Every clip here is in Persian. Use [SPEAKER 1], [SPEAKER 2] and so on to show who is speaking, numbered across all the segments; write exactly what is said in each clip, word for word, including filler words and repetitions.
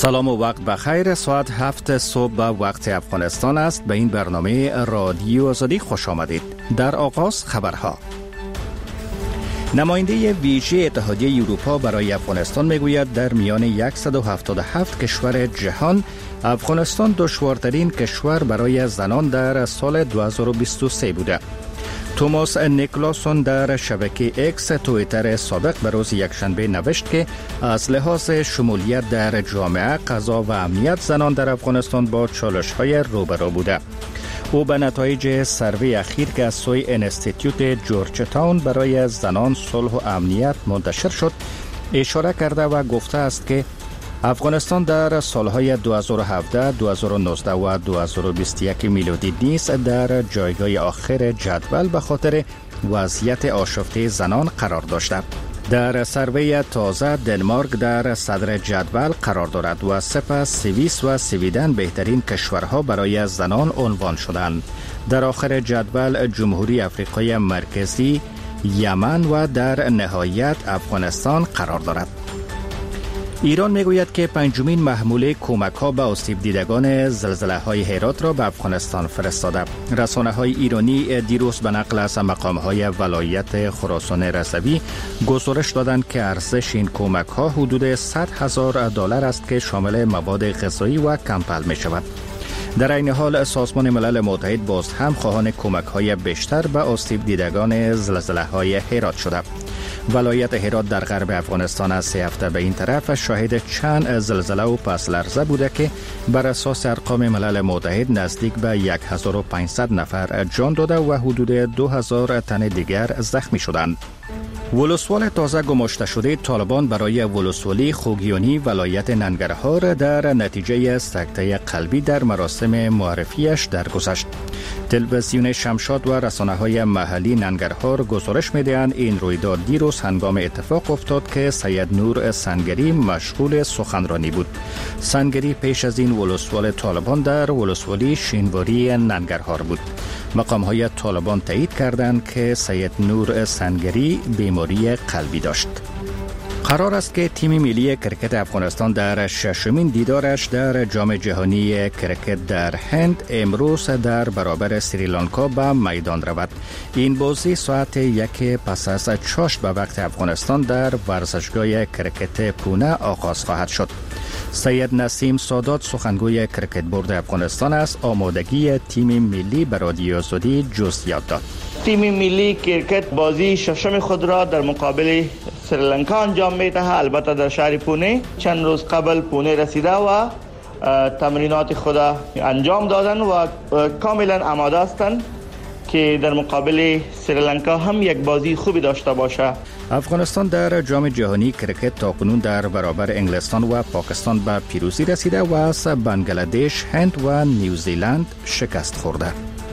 [SPEAKER 1] سلام و وقت بخیر. ساعت هفت صبح به وقت افغانستان است. به این برنامه رادیو آزادی خوش آمدید. در آغاز خبرها. نماینده ویژه اتحادیه اروپا برای افغانستان میگوید در میان صد و هفتاد و هفت کشور جهان افغانستان دشوارترین کشور برای زنان در سال دو هزار و بیست و سه بوده. توماس نیکلاسون در شبکه اکس توییتر سابق به روز یکشنبه نوشت که از لحاظ شمولیت در جامعه، قضا و امنیت زنان در افغانستان با چالش‌های روبرو بوده. او به نتایج سروی اخیر که از سوی انستیتیوت جورج تاون برای زنان، صلح و امنیت منتشر شد اشاره کرده و گفته است که افغانستان در سالهای دو هزار و هفده، دو هزار و نوزده و دو هزار و بیست و یک میلادی نیز در جایگاه آخر جدول به خاطر وضعیت آشفته زنان قرار داشته. در سروی تازه دنمارک در صدر جدول قرار دارد و سپس سوئیس و سویدن بهترین کشورها برای زنان عنوان شدند. در آخر جدول جمهوری آفریقای مرکزی، یمن و در نهایت افغانستان قرار دارد. ایران میگوید که پنجمین محموله کمک ها به آسیب دیدگان زلزله های هرات را به افغانستان فرستاده. رسانه های ایرانی دیروز به نقل از مقام های ولایت خراسان رضوی گزارش دادند که ارزش این کمک ها حدود صد هزار دلار است که شامل مواد غذایی و کمپل می شود. در این حال سازمان ملل متحد باز هم خواهان کمک های بیشتر به آسیب دیدگان زلزله های هرات شده. ولایت هرات در غرب افغانستان از سه هفته به این طرف شاهد چند زلزله و پس لرزه بوده که بر اساس ارقام ملل متحد نزدیک به هزار و پانصد نفر جان داده و حدود دو هزار تن دیگر زخمی شدند. ولسوال تازه گماشته شده طالبان برای ولسوالی خوگیانی ولایت ننگرهار در نتیجه سکته قلبی در مراسم معرفیش درگذشت. تلویزیون شمشاد و رسانه های محلی ننگرهار گزارش می‌دهند این رویداد دیروز هنگام اتفاق افتاد که سید نور سنگری مشغول سخنرانی بود. سنگری پیش از این ولسوال طالبان در ولسوالی شینواری ننگرهار بود. مقام های طالبان تایید کردند که سید نور سنگری بیماری قلبی داشت. قرار است که تیم ملی کرکت افغانستان در ششمین دیدارش در جام جهانی کرکت در هند امروز در برابر سریلانکا به میدان رود. این بازی ساعت یک پس از چاشت به وقت افغانستان در ورزشگاه کرکت پونه آغاز خواهد شد. سید نسیم سادات سخنگوی کرکت بورد افغانستان است آمادگی تیم ملی به رادیو آزادی جزئیات داد.
[SPEAKER 2] تیم ملی کرکت بازی ششم خود را در مقابل سریلانکا انجام می‌دهد. البته در شهر پونه چند روز قبل پونه رسیده و تمرینات خود انجام دادن و کاملا آماده هستند که در مقابل سریلانکا هم یک بازی خوبی داشته باشه.
[SPEAKER 1] افغانستان در جام جهانی کرکت تاکنون در برابر انگلستان و پاکستان به پیروزی رسیده و از بنگلادش، هند و نیوزیلند شکست خورده.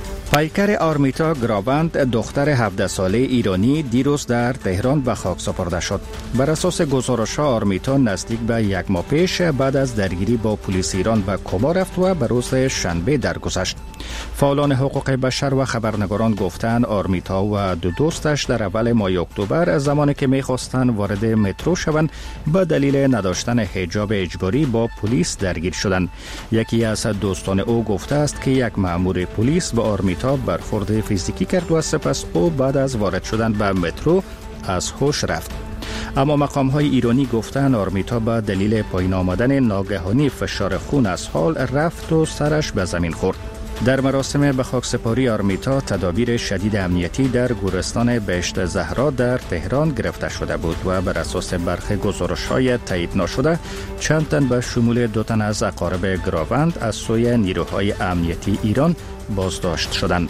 [SPEAKER 1] پیکر آرمیتا گراوند دختر هفده ساله ایرانی دیروز در تهران به خاک سپرده شد. بر اساس گزارش‌ها آرمیتا نزدیک به یک ماه پیش بعد از درگیری با پلیس ایران به کما رفت و به روز شنبه درگذشت. فعالان حقوق بشر و خبرنگاران گفتند آرمیتا و دو دوستش در اول ماه اکتبر زمانی که می‌خواستند وارد مترو شوند به دلیل نداشتن حجاب اجباری با پلیس درگیر شدند. یکی از دوستان او گفته است که یک مأمور پلیس به آرمیتا برخورد فیزیکی کرد و سپس او بعد از وارد شدن به مترو از هوش رفت. اما مقام های ایرانی گفتند آرمیتا به دلیل پایین آمدن ناگهانی فشار خون از حال رفت و سرش به زمین خورد. در مراسم به خاکسپاری آرمیتا تدابیر شدید امنیتی در گورستان بهشت زهرا در تهران گرفته شده بود و بر اساس برخی گزارش‌های تایید نشده چند تن به شمول دو تن از اقارب گراوند از سوی نیروهای امنیتی ایران بازداشت شدند.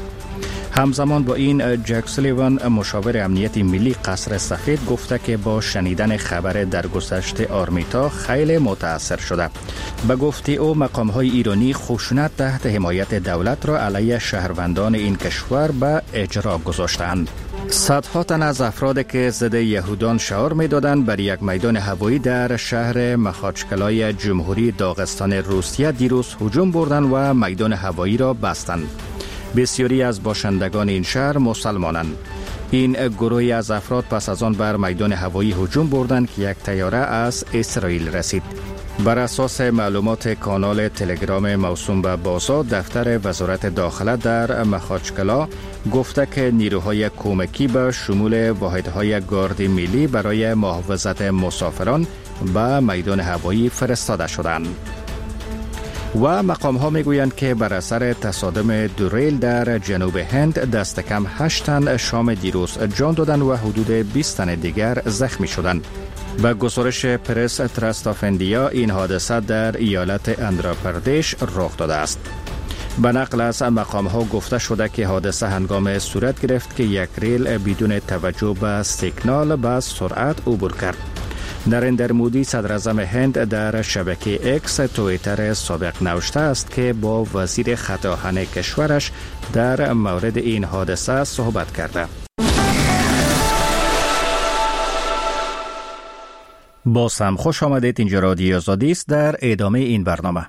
[SPEAKER 1] همزمان با این جک سولیوان مشاور امنیت ملی قصر سفید گفته که با شنیدن خبر درگذشت آرمیتا خیلی متاثر شده. به گفته او مقام‌های ایرانی خشونت تحت حمایت دولت را علیه شهروندان این کشور به اجرا گذاشتند. صدها تن از افراد که ضد یهودان شعار می‌دادند بر یک میدان هوایی در شهر مخاچکلای جمهوری داغستان روسیه دیروز هجوم بردند و میدان هوایی را بستند. بسیاری از باشندگان این شهر مسلمانند. این گروهی از افراد پس از آن بر میدان هوایی هجوم بردند که یک طیاره از اسرائیل رسید. بر اساس معلومات کانال تلگرام موسوم به بازا، دفتر وزارت داخله در مخاچکلا گفته که نیروهای کمکی به شمول واحدهای گارد ملی برای محافظت مسافران به میدان هوایی فرستاده شدند. و مقام ها می گویند که بر اثر تصادم دو ریل در جنوب هند دست کم هشت تن شام دیروز جان دادند و حدود بیست تن دیگر زخمی شدند. به گزارش پرس ترست آف اندیا، این حادثه در ایالت اندرا پردیش رخ داده است. به نقل از مقام ها گفته شده که حادثه هنگام صورت گرفت که یک ریل بدون توجه به سیگنال به سرعت عبور کرد. نریندر مودی صدر اعظم هند در شبکه اکس توییتر سابق نوشته است که با وزیر خطاحن کشورش در مورد این حادثه صحبت کرده. باز هم خوش آمدید. اینجا رادیو آزادی است. در ادامه این برنامه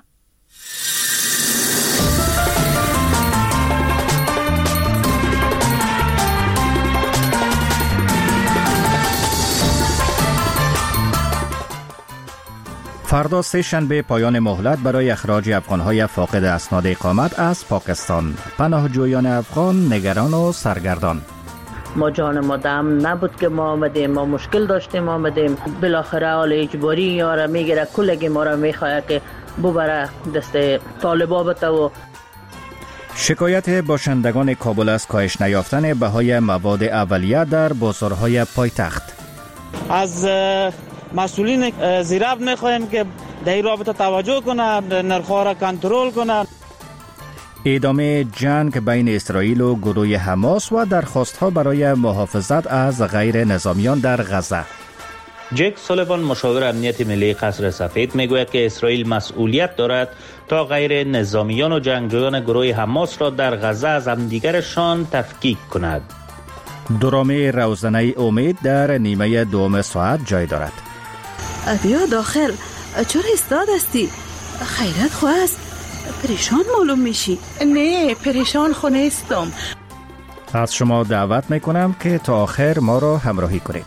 [SPEAKER 1] فردا سه شنبه پایان مهلت برای اخراج افغان‌های فاقد اسناد اقامت از پاکستان. پناهجویان افغان نگران و سرگردان.
[SPEAKER 3] ما جان ما دم نبود که ما آمدیم، ما مشکل داشتیم آمدیم، بالاخره حال اجباری یاره میگیره، کلگی ما را میخواه که ببره دست طالبا بته. و
[SPEAKER 1] شکایت باشندگان کابل از کاهش نیافتن بهای مواد اولیه در بازارهای پایتخت.
[SPEAKER 4] از مسئولین زیراب میخواهیم که در این رابطه توجه کنند، نرخ‌ها را کنترل کنند.
[SPEAKER 1] ادامه جنگ بین اسرائیل و گروه حماس و درخواست‌ها برای محافظت از غیر نظامیان در غزه.
[SPEAKER 5] جک سولیوان مشاور امنیت ملی قصر سفید میگوید که اسرائیل مسئولیت دارد تا غیر نظامیان و جنگجویان گروه حماس را در غزه از همدیگرشان تفکیک کند.
[SPEAKER 1] درامه روزنه امید در نیمه دوم ساعت جای دارد.
[SPEAKER 6] بیا داخل. چرا ایستاد هستی؟ خیرت خواست پریشان معلوم میشی.
[SPEAKER 7] نه پریشان خو نیستم.
[SPEAKER 1] از شما دعوت میکنم که تا آخر ما را همراهی کنید.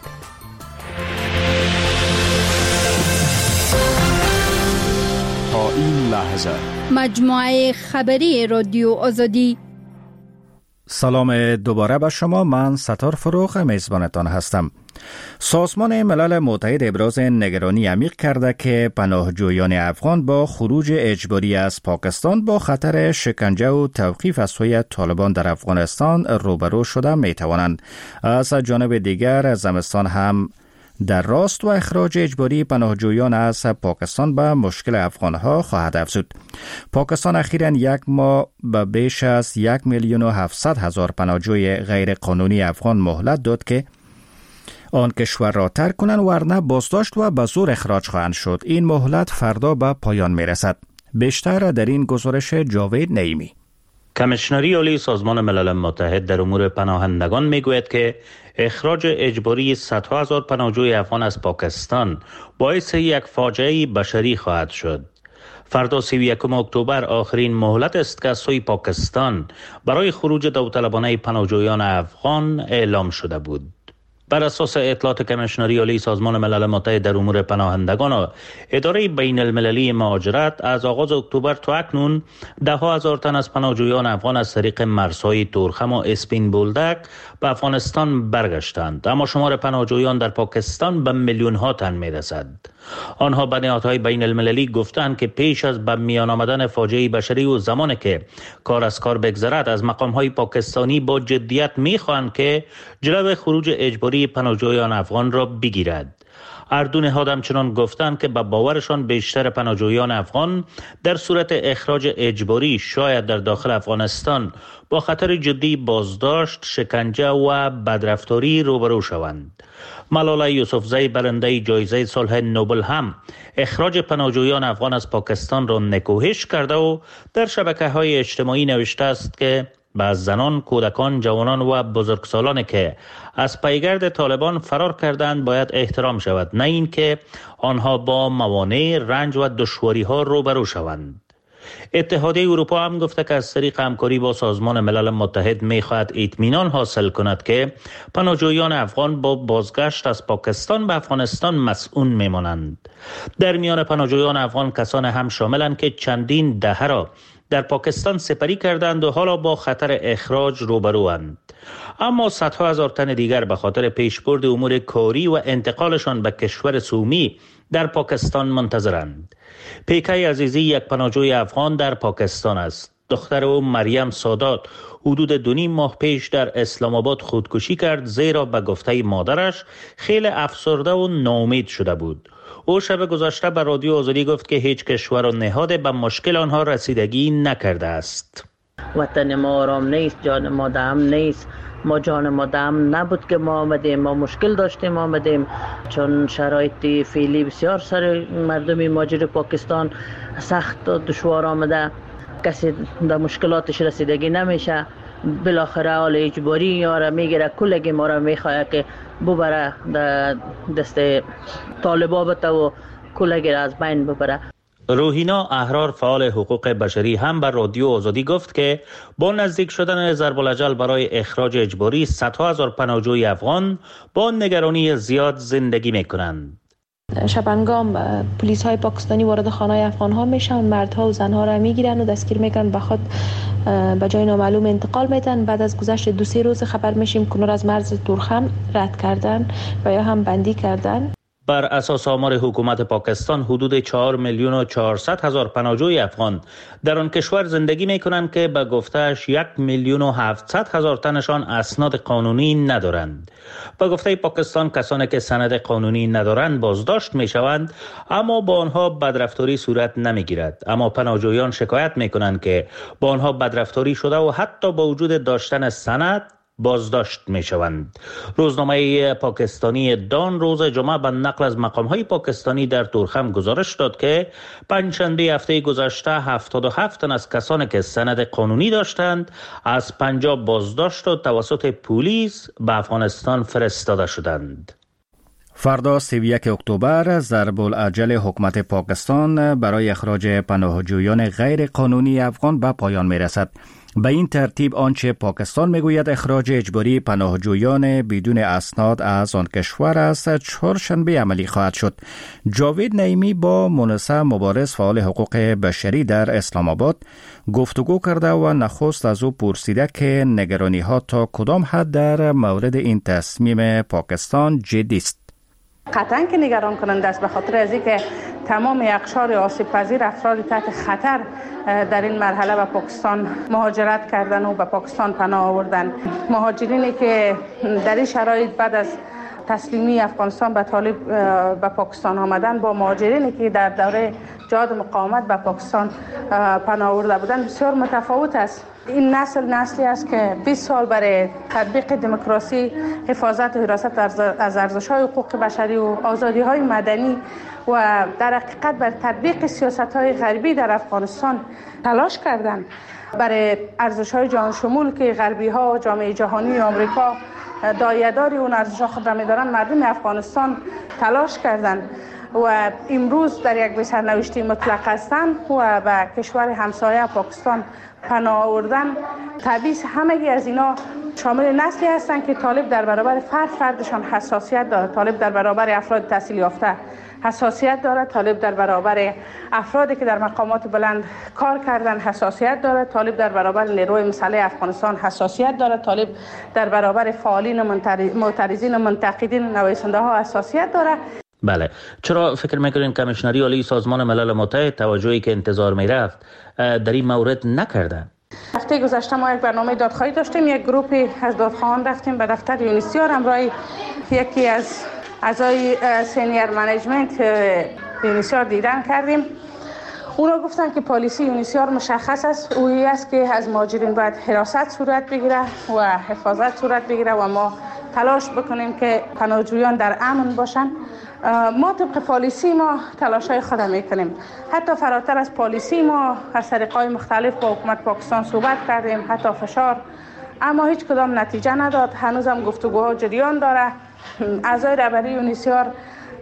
[SPEAKER 8] تا این لحظه
[SPEAKER 9] مجموعه خبری رادیو آزادی.
[SPEAKER 1] سلام دوباره به شما. من ستار فروغ میزبانتان هستم. سازمان ملل متحد ابراز نگرانی عمیق کرده که پناهجویان افغان با خروج اجباری از پاکستان با خطر شکنجه و توقیف از سوی طالبان در افغانستان روبرو شده می توانند. از جانب دیگر زمستان هم در راست و اخراج اجباری پناهجویان از پاکستان به مشکل افغانها خواهد افزود. پاکستان اخیراً یک ماه به بیش از یک میلیون و هفتصد هزار پناهجوی غیر قانونی افغان مهلت داد که آن کشور را ترک کنند، ورنه بازداشت و به زور اخراج خواهند شد. این مهلت فردا به پایان می رسد. بیشتر در این گزارش جاوید نعیمی.
[SPEAKER 5] کمیشنری عالی سازمان ملل متحد در امور پناهندگان میگوید که اخراج اجباری صدها هزار پناهجوی افغان از پاکستان باعث یک فاجعه بشری خواهد شد. فردا سی و یکم اکتبر آخرین مهلت است که از سوی پاکستان برای خروج داوطلبانه پناهجویان افغان اعلام شده بود. بر اساس اطلاعات کمیشنری عالی سازمان ملل متحد در امور پناهندگان و اداره بین المللی مهاجرت، از آغاز اکتبر تا اکنون ده ها هزار تن از پناهجویان افغان از طریق مرزهای تورخم و اسپین بولدک به افغانستان برگشتند، اما شمار پناهجویان در پاکستان به میلیون ها تن می رسد. آنها به نهادهای بین المللی گفتند که پیش از به میان آمدن فاجعه بشری و زمانی که کار از کار بگذرد، از مقامهای پاکستانی با جدیت می خواهند که جلوی خروج اجباری پناهجویان افغان را بگیرد. اردو نهاد همچنان گفتند که به باورشان بیشتر پناهجویان افغان در صورت اخراج اجباری شاید در داخل افغانستان با خطر جدی بازداشت، شکنجه و بدرفتاری روبرو شوند. ملاله یوسفزئی برنده جایزه صلح نوبل هم اخراج پناهجویان افغان از پاکستان را نکوهش کرده و در شبکه‌های اجتماعی نوشته است که به زنان، کودکان، جوانان و بزرگسالانی که از پیگرد طالبان فرار کردند باید احترام شود، نه این که آنها با موانع، رنج و دشواری‌ها روبرو شوند. اتحادیه اروپا هم گفته که از طریق همکاری با سازمان ملل متحد می‌خواهد اطمینان حاصل کند که پناهجویان افغان با بازگشت از پاکستان به افغانستان مسئول می‌مانند. در میان پناهجویان افغان کسان هم شاملند که چندین دهه را در پاکستان سپری کردند و حالا با خطر اخراج روبروند. اما صدها هزار تن دیگر به خاطر پیشبرد امور کاری و انتقالشان به کشور سومی در پاکستان منتظرند. پیکای عزیزی یک پناهجوی افغان در پاکستان است. دختر او مریم سادات حدود دو نیم ماه پیش در اسلام آباد خودکشی کرد، زیرا به گفته مادرش خیلی افسرده و ناامید شده بود. او شب گذشته به رادیو آزادی گفت که هیچ کشور و نهاد به مشکل آنها رسیدگی نکرده است.
[SPEAKER 3] وطن ما آرام نیست، جان ما دم نیست. ما جان ما دم نبود که ما آمدیم، ما مشکل داشتیم آمدیم، چون شرایط فعلی بسیار سر مردم مهاجر پاکستان سخت و دشوار آمده، کسی در مشکلاتش رسیدگی نمیشه. بالاخره حال اجباری یاره میگیره، کلگی ما را میخواه که ببره دست طالبا بته و کلگی را از بین ببره.
[SPEAKER 5] روحینا احرار فعال حقوق بشری هم بر رادیو آزادی گفت که با نزدیک شدن ضرب الاجل برای اخراج اجباری صدها هزار پناهجوی افغان با نگرانی زیاد زندگی میکنند.
[SPEAKER 10] شبانگام پلیس های پاکستانی وارد خانه افغان ها میشن، مردها و زنها را میگیرن و دستگیر میکنن، به خود به جای نامعلوم انتقال میدن. بعد از گذشت دو سه روز خبر میشیم که از مرز تورخم رد کردن و یا هم بندی کردن.
[SPEAKER 5] بر اساس آمار حکومت پاکستان حدود چهار میلیون و چهارصد هزار پناهجوی افغان در آن کشور زندگی میکنند که به گفتهش یک میلیون و هفتصد هزار تنشان اسناد قانونی ندارند. به گفته پاکستان کسانی که سند قانونی ندارند بازداشت میشوند، اما با آنها بدرفتاری صورت نمیگیرد. اما پناهجویان شکایت میکنند که با آنها بدرفتاری شده و حتی با وجود داشتن سند بازداشت می شوند. روزنامه پاکستانی دان روز جمعه به نقل از مقام‌های پاکستانی در تورخم گزارش داد که پنجشنبه هفته گذشته هفتاد و هفت تن از کسانی که سند قانونی داشتند از پنجاب بازداشت و توسط پلیس به افغانستان فرستاده شدند.
[SPEAKER 1] فردا سی و یک اکتبر ضرب الاجل حکومت پاکستان برای اخراج پناهجویان غیر قانونی افغان به پایان می رسد. به این ترتیب آنچه پاکستان میگوید اخراج اجباری پناهجویان بدون اسناد از آن کشور است چهارشنبه عملی خواهد شد. جاوید نعیمی با مونسه مبارز فعال حقوق بشری در اسلام آباد گفتگو کرده و نخست از او پرسیده که نگرانی ها تا کدام حد در مورد این تصمیم پاکستان جدی است.
[SPEAKER 7] قطعا که نگران کننده است، به خاطر از اینکه تمام اقشار آسیب پذیر افراد تحت خطر در این مرحله به پاکستان مهاجرت کردن و به پاکستان پناه آوردن. مهاجرینی که در این شرایط بعد از تسلیمی افغانستان به طالب به پاکستان آمدن با مهاجرینی که در دوره جهاد مقاومت به پاکستان پناه آورده بودند بسیار متفاوت است. این نسل نسلی است که بیست سال برای تطبیق دموکراسی، حفاظت و حراست از ارزش‌های حقوق بشری و آزادی‌های مدنی و در حقیقت بر تطبیق سیاست‌های غربی در افغانستان تلاش کردند. برای ارزش‌های جهان شمول که غربی‌ها و جامعه جهانی و آمریکا دایه‌داری اون ارزش‌ها خود را می‌دارند، مردم افغانستان تلاش کردند و امروز در یک سرنوشتی مطلق هستند و به کشور همسایه پاکستان پناه آوردن. طبیعی همگی از اینا شامل نسلی هستند که طالب در برابر فرد فردشان حساسیت دارد. طالب در برابر افراد تحصیل یافته حساسیت دارد. طالب در برابر افرادی که در مقامات بلند کار کردن حساسیت دارد. طالب در برابر نیروی مسلح افغانستان حساسیت دارد. طالب در برابر فعالین معترضین و منتقدین نویسنده ها حساسیت دارد.
[SPEAKER 5] بله، چرا فکر میکنین کمیشنری عالی سازمان ملل متحد توجهی که انتظار میرفت در این مورد نکرده؟
[SPEAKER 7] هفته گذشته ما یک برنامه دادخواهی داشتیم، یک گروپی از دادخواهان رفتیم به دفتر یونیسیار، همراه یکی از اعضای سینیر منیجمنت یونیسیار دیدن کردیم. اونا گفتن که پالیسی یونیسیار مشخص است، اویی است که از مهاجرین باید حراست صورت بگیره و حفاظت صورت بگیره و ما تلاش بکنیم که پناهجویان در امن باشن. ما طبق پالیسی ما تلاشای خود میکنیم. حتی فراتر از پالیسی ما از طریق‌های مختلف با حکومت پاکستان صحبت کردیم، حتی فشار، اما هیچ کدام نتیجه نداد. هنوزم گفتگوها جریان داره. اعضای رهبری یونیسیار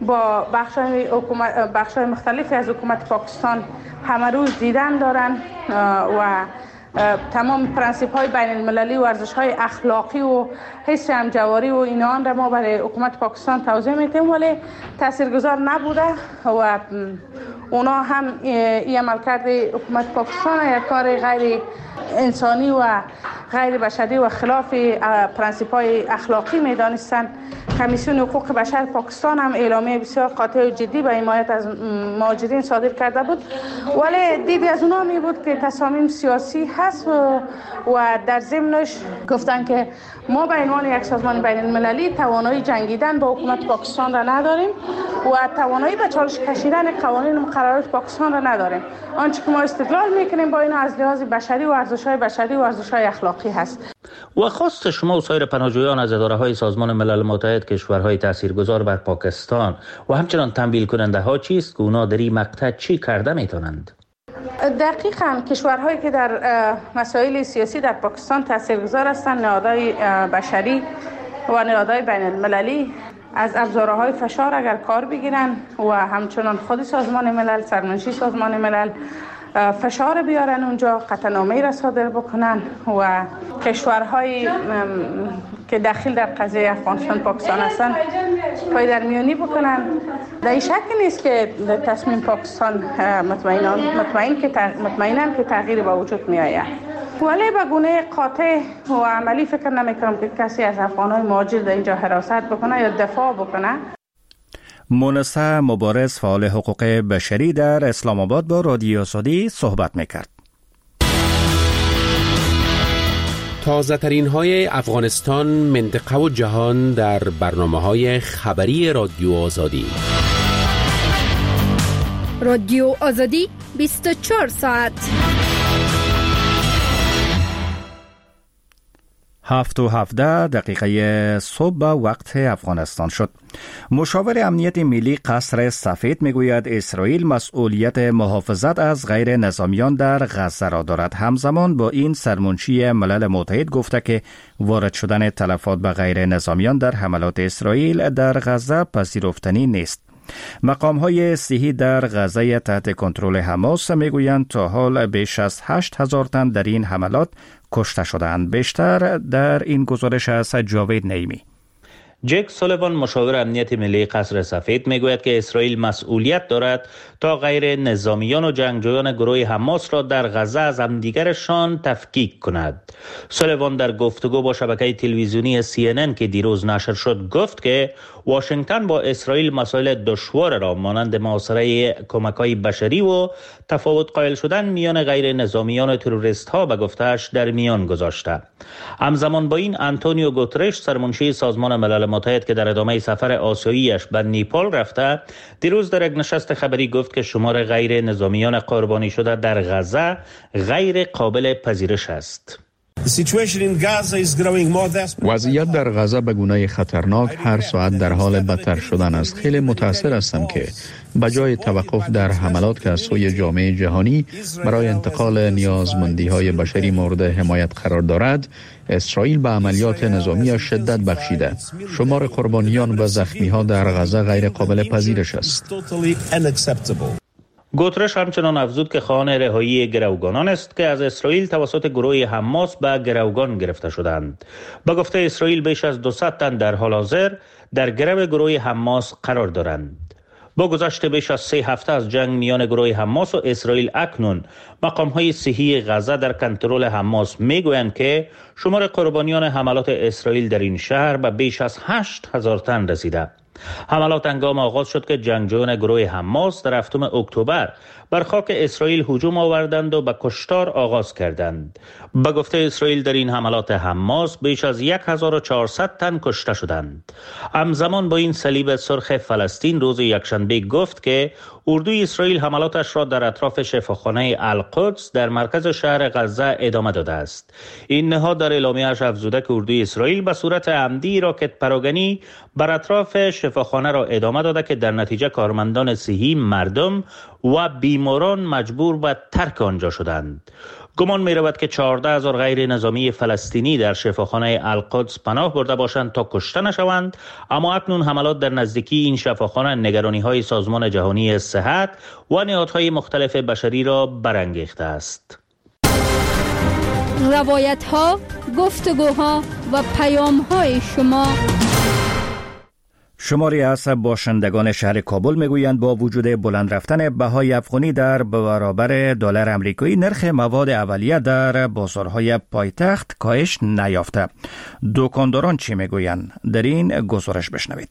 [SPEAKER 7] با بخش‌های حکومت بخش‌های مختلفی از حکومت پاکستان همه روز دیدن دارن و تمام پرنسیپ های بین المللی و ارزش های اخلاقی و حس همجواری و اینان را ما برای حکومت پاکستان توضیح میتیم، ولی تاثیرگذار نبوده و اونا هم این عملکرد حکومت پاکستان یک کار غیر انسانی و غیر بشری و خلاف پرنسیپ های اخلاقی میدانستند. کمیسیون حقوق بشر پاکستان هم اعلامیه بسیار قاطع و جدی به حمایت از مهاجرین صادر کرده بود، ولی دیدی از اونا می بود که تصامیم سیاسی هست و, و در ضمنش گفتن که ما به عنوان یک سازمان بین المللی توانایی جنگیدن با حکومت پاکستان را نداریم و توانایی به چالش کشیدن قوانین و مقررات پاکستان را نداریم. آنچه که ما استدلال میکنیم با اینا از لحاظ بشری و ارزش‌های بشری و ارزش‌های اخلاقی هست.
[SPEAKER 5] و خواست شما و سایر پناهجویان از اداره‌های سازمان ملل متحد کشورهای تاثیرگذار بر پاکستان و همچنان تنبیه کننده ها چیست که اونا در این مقطع چی کرده میتونند؟
[SPEAKER 7] دقیقاً کشورهایی که در مسائل سیاسی در پاکستان تاثیرگذار هستند، نهادهای بشری و نهادهای بین المللی از ابزارهای فشار اگر کار بگیرن و همچنان خود سازمان ملل، سرمنشی سازمان ملل فشار بیارن اونجا، قطعنامه‌ای را صادر بکنن و کشورهایی که داخل در قضیه افغانستان پاکستان هستن پای در میانی بکنن. در این شک نیست که تصمیم پاکستان مطمئنان مطمئن که مطمئنن که تغییری با وجود می آید، ولی به گونه قاطع و عملی فکر نمی کنم که کسی از افغان‌های مهاجر در اینجا حراست بکنه یا دفاع بکنه.
[SPEAKER 1] مونسه مبارز فعال حقوق بشری در اسلام آباد با رادیو آزادی صحبت میکرد.
[SPEAKER 11] تازه ترین های افغانستان، منطقه و جهان در برنامه های خبری رادیو آزادی.
[SPEAKER 9] رادیو آزادی بیست و چهار ساعت.
[SPEAKER 1] هفت و هفده دقیقه صبح وقت افغانستان شد. مشاور امنیت ملی قصر سفید میگوید اسرائیل مسئولیت محافظت از غیر نظامیان در غزه را دارد. همزمان با این سرمنشی ملل متحد گفته که وارد شدن تلفات به غیر نظامیان در حملات اسرائیل در غزه پذیرفتنی نیست. مقام‌های صحی در غزه تحت کنترل حماس میگویند تا حال بیش از هشت هزار تن در این حملات کشته شدند. بیشتر در این گزارش از جاوید نعیمی.
[SPEAKER 5] جک سولیوان مشاور امنیت ملی قصر سفید میگوید که اسرائیل مسئولیت دارد تا غیر نظامیان و جنگجویان گروه حماس را در غزه از همدیگرشان تفکیک کند. سولیوان در گفتگو با شبکه تلویزیونی سی ان ان که دیروز نشر شد گفت که واشنگتن با اسرائیل مسائل دشوار را مانند محاصره کمک‌های بشری و تفاوت قائل شدن میان غیر نظامیان و تروریست ها به گفته‌اش در میان گذاشته. همزمان با این آنتونیو گوترش سرمنشی سازمان ملل متحد که در ادامه سفر آسیایی‌اش به نیپال رفته، دیروز در یک نشست خبری گفت که شمار غیر نظامیان قربانی شده در غزه غیر قابل پذیرش است.
[SPEAKER 12] وضعیت در غزه به گونه خطرناک هر ساعت در حال بدتر شدن است. خیلی متأثر هستم که بجای توقف در حملات که از سوی جامعه جهانی برای انتقال نیازمندی‌های بشری مورد حمایت قرار دارد، اسرائیل به عملیات نظامی شدت بخشیده. شمار قربانیان و زخمی‌ها در غزه غیر قابل پذیرش است.
[SPEAKER 5] گوترش همچنان افزود که خواهان رهایی گروگانان است که از اسرائیل توسط گروه حماس به گروگان گرفته شدند. به گفته اسرائیل بیش از دویست تن در حال حاضر در گرو گروه حماس قرار دارند. با گذشت بیش از سه هفته از جنگ میان گروه حماس و اسرائیل اکنون مقام‌های صحی غزه در کنترل حماس میگویند که شمار قربانیان حملات اسرائیل در این شهر به بیش از هشت هزار تن رسیده. حملات هنگام آغاز شد که جنگجویان گروه حماس در هفتم اکتبر بر خاک اسرائیل هجوم آوردند و به کشتار آغاز کردند. به گفته اسرائیل در این حملات حماس بیش از هزار و چهارصد تن کشته شدند. همزمان با این صلیب سرخ فلسطین روز یکشنبه گفت که اردوی اسرائیل حملاتش را در اطراف شفاخانه القدس در مرکز شهر غزه ادامه داده است. این نهاد در اعلامیه‌اش افزوده که اردوی اسرائیل به صورت عمدی راکت پراکنی بر اطراف شفاخانه را ادامه داده که در نتیجه کارمندان صحی، مردم و بیماران مجبور به ترک آنجا شدند. گمان می رود که چهارده هزار غیر نظامی فلسطینی در شفاخانه القدس پناه برده باشند تا کشته نشوند، اما اکنون حملات در نزدیکی این شفاخانه نگرانی های سازمان جهانی صحت و نهادهای مختلف بشری را برانگیخته است.
[SPEAKER 9] روایت ها، گفتگوها و پیام های شما.
[SPEAKER 1] شماری از باشندگان شهر کابل میگویند با وجود بلند رفتن بهای افغانی در برابر دلار آمریکایی، نرخ مواد اولیه در بازارهای پایتخت کاهش نیافته. دکانداران چی میگویند؟ در این گزارش بشنوید.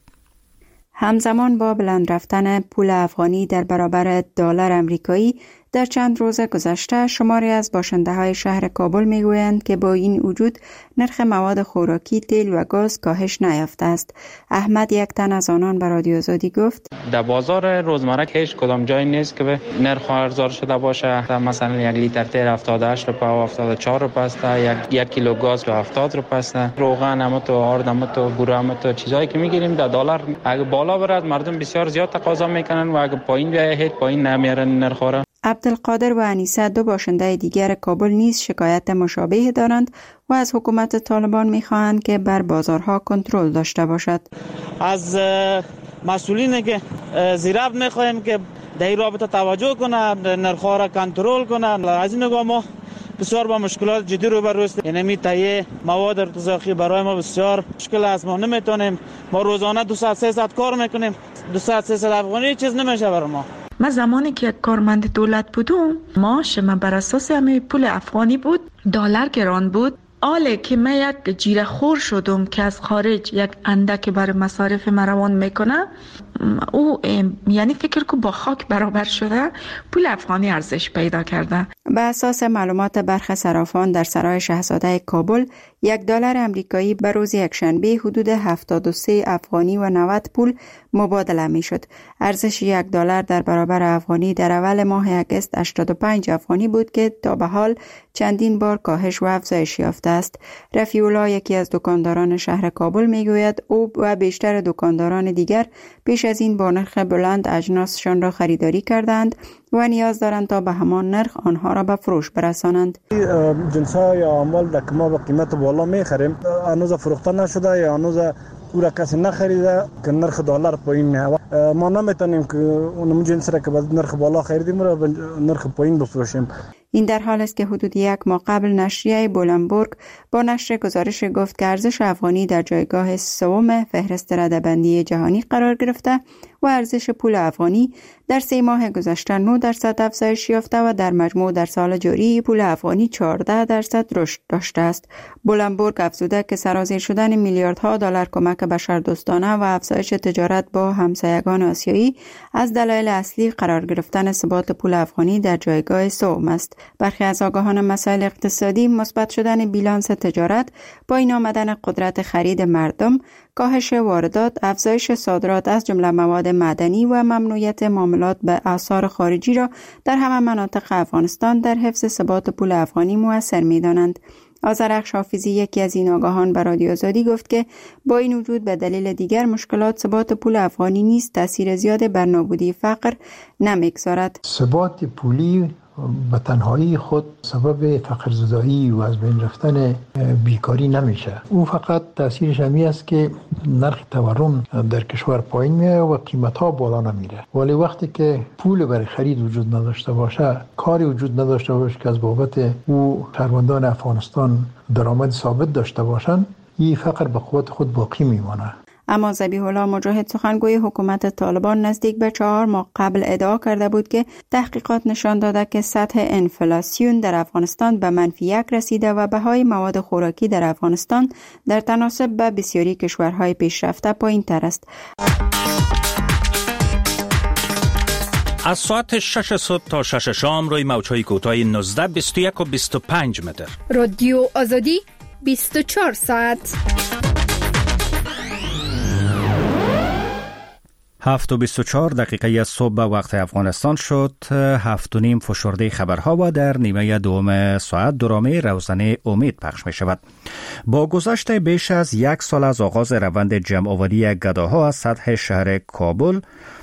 [SPEAKER 13] همزمان با بلند رفتن پول افغانی در برابر دلار آمریکایی، در چند روز گذشته شماری از باشنده های شهر کابل میگویند که با این وجود نرخ مواد خوراکی، تیل و گاز کاهش نیافته است. احمد، یک تن از آنان، به رادیو آزادی گفت:
[SPEAKER 14] در بازار روزمره هیچ کدام جای نیست که به نرخ ارزان شده باشه. مثلا یک لیتر تیل هفتاد و هشت روپیه و هفتاد و چهار روپیه است، یک یک کیلو گاز به هفتاد روپیه است. روغن هم تو، آرد هم تو، بوره هم تو، چیزایی که میگیریم در دلار اگه بالا برد مردم بسیار زیاد تقاضا میکنن و اگه پایین بیاید هیچ پایین نمیارن نرخ را.
[SPEAKER 13] عبدالقادر و انیسه، دو باشنده دیگر کابل نیز شکایت مشابه دارند و از حکومت طالبان می‌خواهند که بر بازارها کنترل داشته باشد.
[SPEAKER 4] از مسئولین که زیراب می‌خواهیم که در این رابطه توجه کنند، نرخ‌ها را کنترل کنند. از این نگاه ما بسیار با مشکلات جدی روبرو هستیم. یعنی تهیه مواد ارتزاقی برای ما بسیار مشکل است. ما نمیتونیم، ما روزانه دو ساعت سه ساعت کار میکنیم، دو ساعت سه ساعت افغانی چیز نمیشه برای ما.
[SPEAKER 15] من زمانی که یک کارمند دولت بودم، معاش من بر اساس همه پول افغانی بود، دلار گران بود. آله که من یک جیره خور شدم که از خارج یک اندک برای مصارف مروان میکنه، او یعنی فکر که با خاک برابر شده، پول افغانی ارزش پیدا کرده.
[SPEAKER 13] به اساس معلومات برخی صرافان در سرای شاهزاده کابل، یک دلار آمریکایی به روز یکشنبه حدود هفتاد و سه افغانی و نود پول مبادله می شد. ارزش یک دلار در برابر افغانی در اول ماه آگوست هشتاد و پنج افغانی بود که تا به حال چندین بار کاهش و افزایش یافته است. رفیع الله، یکی از دکانداران شهر کابل، می گوید او و بیشتر دکانداران دیگر پیش از این با نرخ بلند اجناسشان را خریداری کردند و نیاز دارند تا به همان نرخ آنها را به فروش برسانند.
[SPEAKER 16] جنس‌های اعمال در که ما با قیمت بالا می‌خریم هنوز فروخته نشده یا هنوز او را کسی نخریده که نرخ دلار پایین میاد. ما نمیتونیم که اون جنس را که با نرخ بالا خریدیم را به نرخ پایین بفروشیم.
[SPEAKER 13] این در حال است که حدود یک ماه قبل نشریه بولنبورگ با نشر گزارش گفت که ارزش افغانی در جایگاه سوم فهرست رده‌بندی جهانی قرار گرفته و ارزش پول افغانی در سه ماه گذشته نه درصد افزایش یافته و در مجموع در سال جاری پول افغانی چهارده درصد رشد داشته است. بولنبورگ افزوده که سرازیر شدن میلیاردها دلار کمک بشردوستانه و افزایش تجارت با همسایگان آسیایی از دلایل اصلی قرار گرفتن ثبات پول افغانی در جایگاه سوم است. برخی از آگاهان مسائل اقتصادی مثبت شدن بیلانس تجارت، پایین آمدن قدرت خرید مردم، کاهش واردات، افزایش صادرات از جمله مواد معدنی و ممنوعیت معاملات به اسعار خارجی را در همه مناطق افغانستان در حفظ ثبات پول افغانی مؤثر می‌دانند. آذرخش حافظی، یکی از این آگاهان، به رادیو آزادی گفت که با این وجود به دلیل دیگر مشکلات ثبات پول افغانی نیز تاثیر زیاد بر نابودی فقر نمیگذارد.
[SPEAKER 17] ثبات پولی به تنهایی خود سبب فقرزدایی و از بین رفتن بیکاری نمیشه. او فقط تاثیرش همی است که نرخ تورم در کشور پایین میاد و قیمت ها بالا نمیره. ولی وقتی که پول برای خرید وجود نداشته باشه، کاری وجود نداشته باشه که از بابت او شهروندان افغانستان درآمد ثابت داشته باشن، این فقر به قوت خود باقی میمانه.
[SPEAKER 13] اما ذبیح الله مجاهد، سخنگوی حکومت طالبان، نزدیک به چهار ماه قبل ادعا کرده بود که تحقیقات نشان داده که سطح انفلاسیون در افغانستان به منفی یک رسیده و بهای مواد خوراکی در افغانستان در تناسب به بسیاری کشورهای پیشرفته پایین تر است.
[SPEAKER 1] از ساعت شش صبح تا شش شام روی موج‌های کوتاه نوزده، بیست و یک و بیست و پنج متر.
[SPEAKER 9] رادیو آزادی بیست و چهار ساعت.
[SPEAKER 1] هفت و بیست و چهار دقیقه صبح وقت افغانستان شد. هفت و نیم فشرده خبرها و در نیمه دوم ساعت درامه روزنه امید پخش می شود. با گذشت بیش از یک سال از آغاز روند جمع‌آوری گداها از سطح شهر کابل،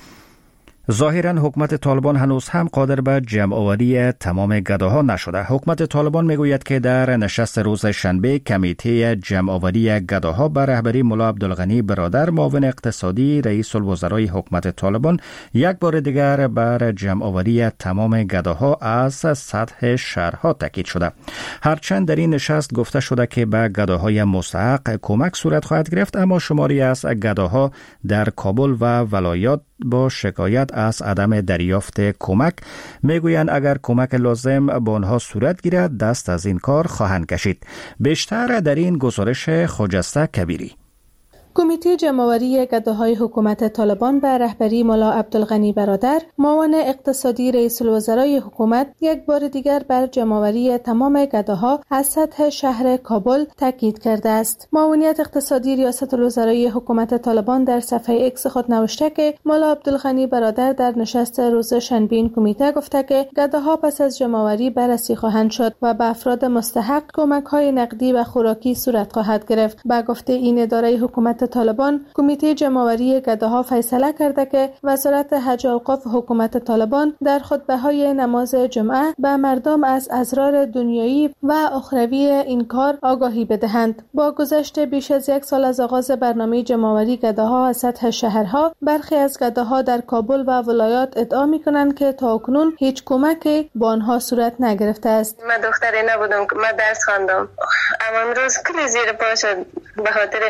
[SPEAKER 1] ظاهراً حکومت طالبان هنوز هم قادر به جمع‌آوری تمام گداها نشده. حکومت طالبان میگوید که در نشست روز شنبه کمیته جمع‌آوری گداها به رهبری ملا عبدالغنی برادر معاون اقتصادی رئیس الوزرای حکومت طالبان یک بار دیگر بر جمع‌آوری تمام گداها از سطح شهرها تاکید شده. هرچند در این نشست گفته شده که به گداهای مستحق کمک صورت خواهد گرفت، اما شماری از گداها در کابل و ولایات با شکایت از عدم دریافت کمک میگویند اگر کمک لازم به آنها صورت گیرد دست از این کار خواهند کشید. بیشتر در این گزارش خجسته کبیری.
[SPEAKER 10] کمیته جمع‌آوری گداهای حکومت طالبان به رهبری ملا عبدالغنی برادر معاون اقتصادی رئیس الوزرای حکومت یک بار دیگر بر جمع‌آوری تمام گداها از سطح شهر کابل تاکید کرده است. معاونیت اقتصادی ریاست الوزرای حکومت طالبان در صفحه اکس خود نوشته که ملا عبدالغنی برادر در نشست روز شنبه این کمیته گفته که گداها پس از جمع‌آوری بررسی خواهند شد و به افراد مستحق کمک‌های نقدی و خوراکی صورت خواهد گرفت. با گفته این اداره حکومت طالبان، کمیته جمع‌آوری گداها فیصله کرده که وزارت حج و اوقاف حکومت طالبان در خطبه‌های نماز جمعه به مردم از اسرار دنیایی و اخروی این کار آگاهی بدهند. با گذشت بیش از یک سال از آغاز برنامه جمع‌آوری گداها از سطح شهرها، برخی از گداها در کابل و ولایات ادعا می‌کنند که تاکنون هیچ کمکی با آنها صورت نگرفته است.
[SPEAKER 18] من دختری نبودم که من درس خواندم، اما امروز کلی زیر پا شد به خاطر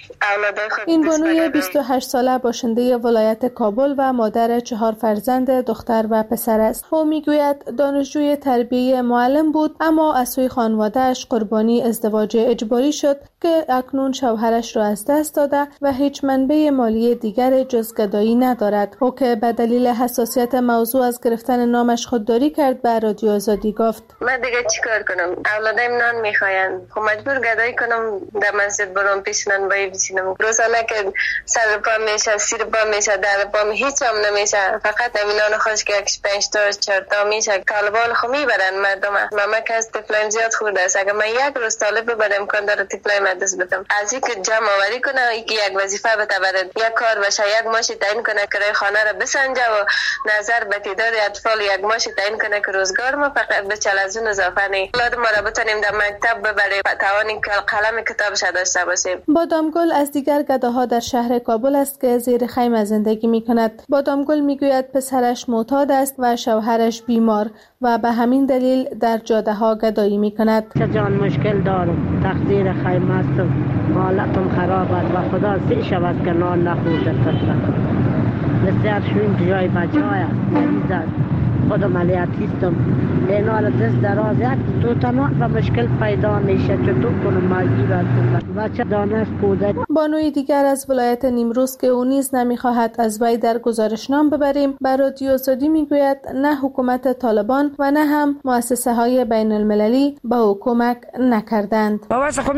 [SPEAKER 10] این بانوی بیست و هشت ساله باشنده ولایت کابل و مادر چهار فرزند دختر و پسر است. او میگوید دانشجوی تربیه معلم بود، اما از سوی خانواده‌اش قربانی ازدواج اجباری شد که اکنون شوهرش را از دست داده و هیچ منبع مالی دیگر جز گدایی ندارد. او که به دلیل حساسیت موضوع از گرفتن نامش خودداری کرد به رادیو آزادی گفت:
[SPEAKER 18] من دیگه چیکار کنم؟ اولادم نان میخواین، خب مجبور گدایی کنم در مسجد برام پیش نان بایی بچینم. روزانه که سر پا میشه، سیر پا میشه، در پا هیچ هم نمیشه، فقط امینان خوش که یک پنج تا چهار تا میشه. طالبان خو میبرن مردم. ماما که از طفلان زیاد خورده است، اگر من یک روز طالب ببرم امکان داره طفلای دست بدم. از اینکه جمع آوری کنه، اینکه یک وظیفه بتبرد، یک کار باشه، یک ماشی تعیین کنه کرایه خانه را بسنجه و نظر به تعداد اطفال یک ماشی تعیین کنه که روزگار ما فقط به چل از اون اضافه نی. اولاد ما را بتونیم در مکتب ببریم، توانی قلم کتابش داشته باشیم.
[SPEAKER 10] بادامگل از دیگر گداها در شهر کابل است که زیر خیمه زندگی می‌کند. بادامگل میگوید پسرش معتاد است و شوهرش بیمار و به همین دلیل در جاده‌ها گدایی می‌کند.
[SPEAKER 3] جان مشکل دارم، تقدیر خیمه است، حالتم خراب است و خدا سی شود که نان نخورده طفلم. بسیار شویم جای بچه‌های است، مریض است، خودم علیاتیستم. اینا را دست دراز یک تو تنها و مشکل پیدا میشه، چطور کنم مجبور هستم بچه دانش کودک.
[SPEAKER 10] بانوی دیگر از ولایت نیمروز که او نیز نمیخواهد از وی در گزارشنامه ببریم، بر رادیو آزادی میگوید نه حکومت طالبان و نه هم مؤسسه های بین المللی به او کمک نکردند.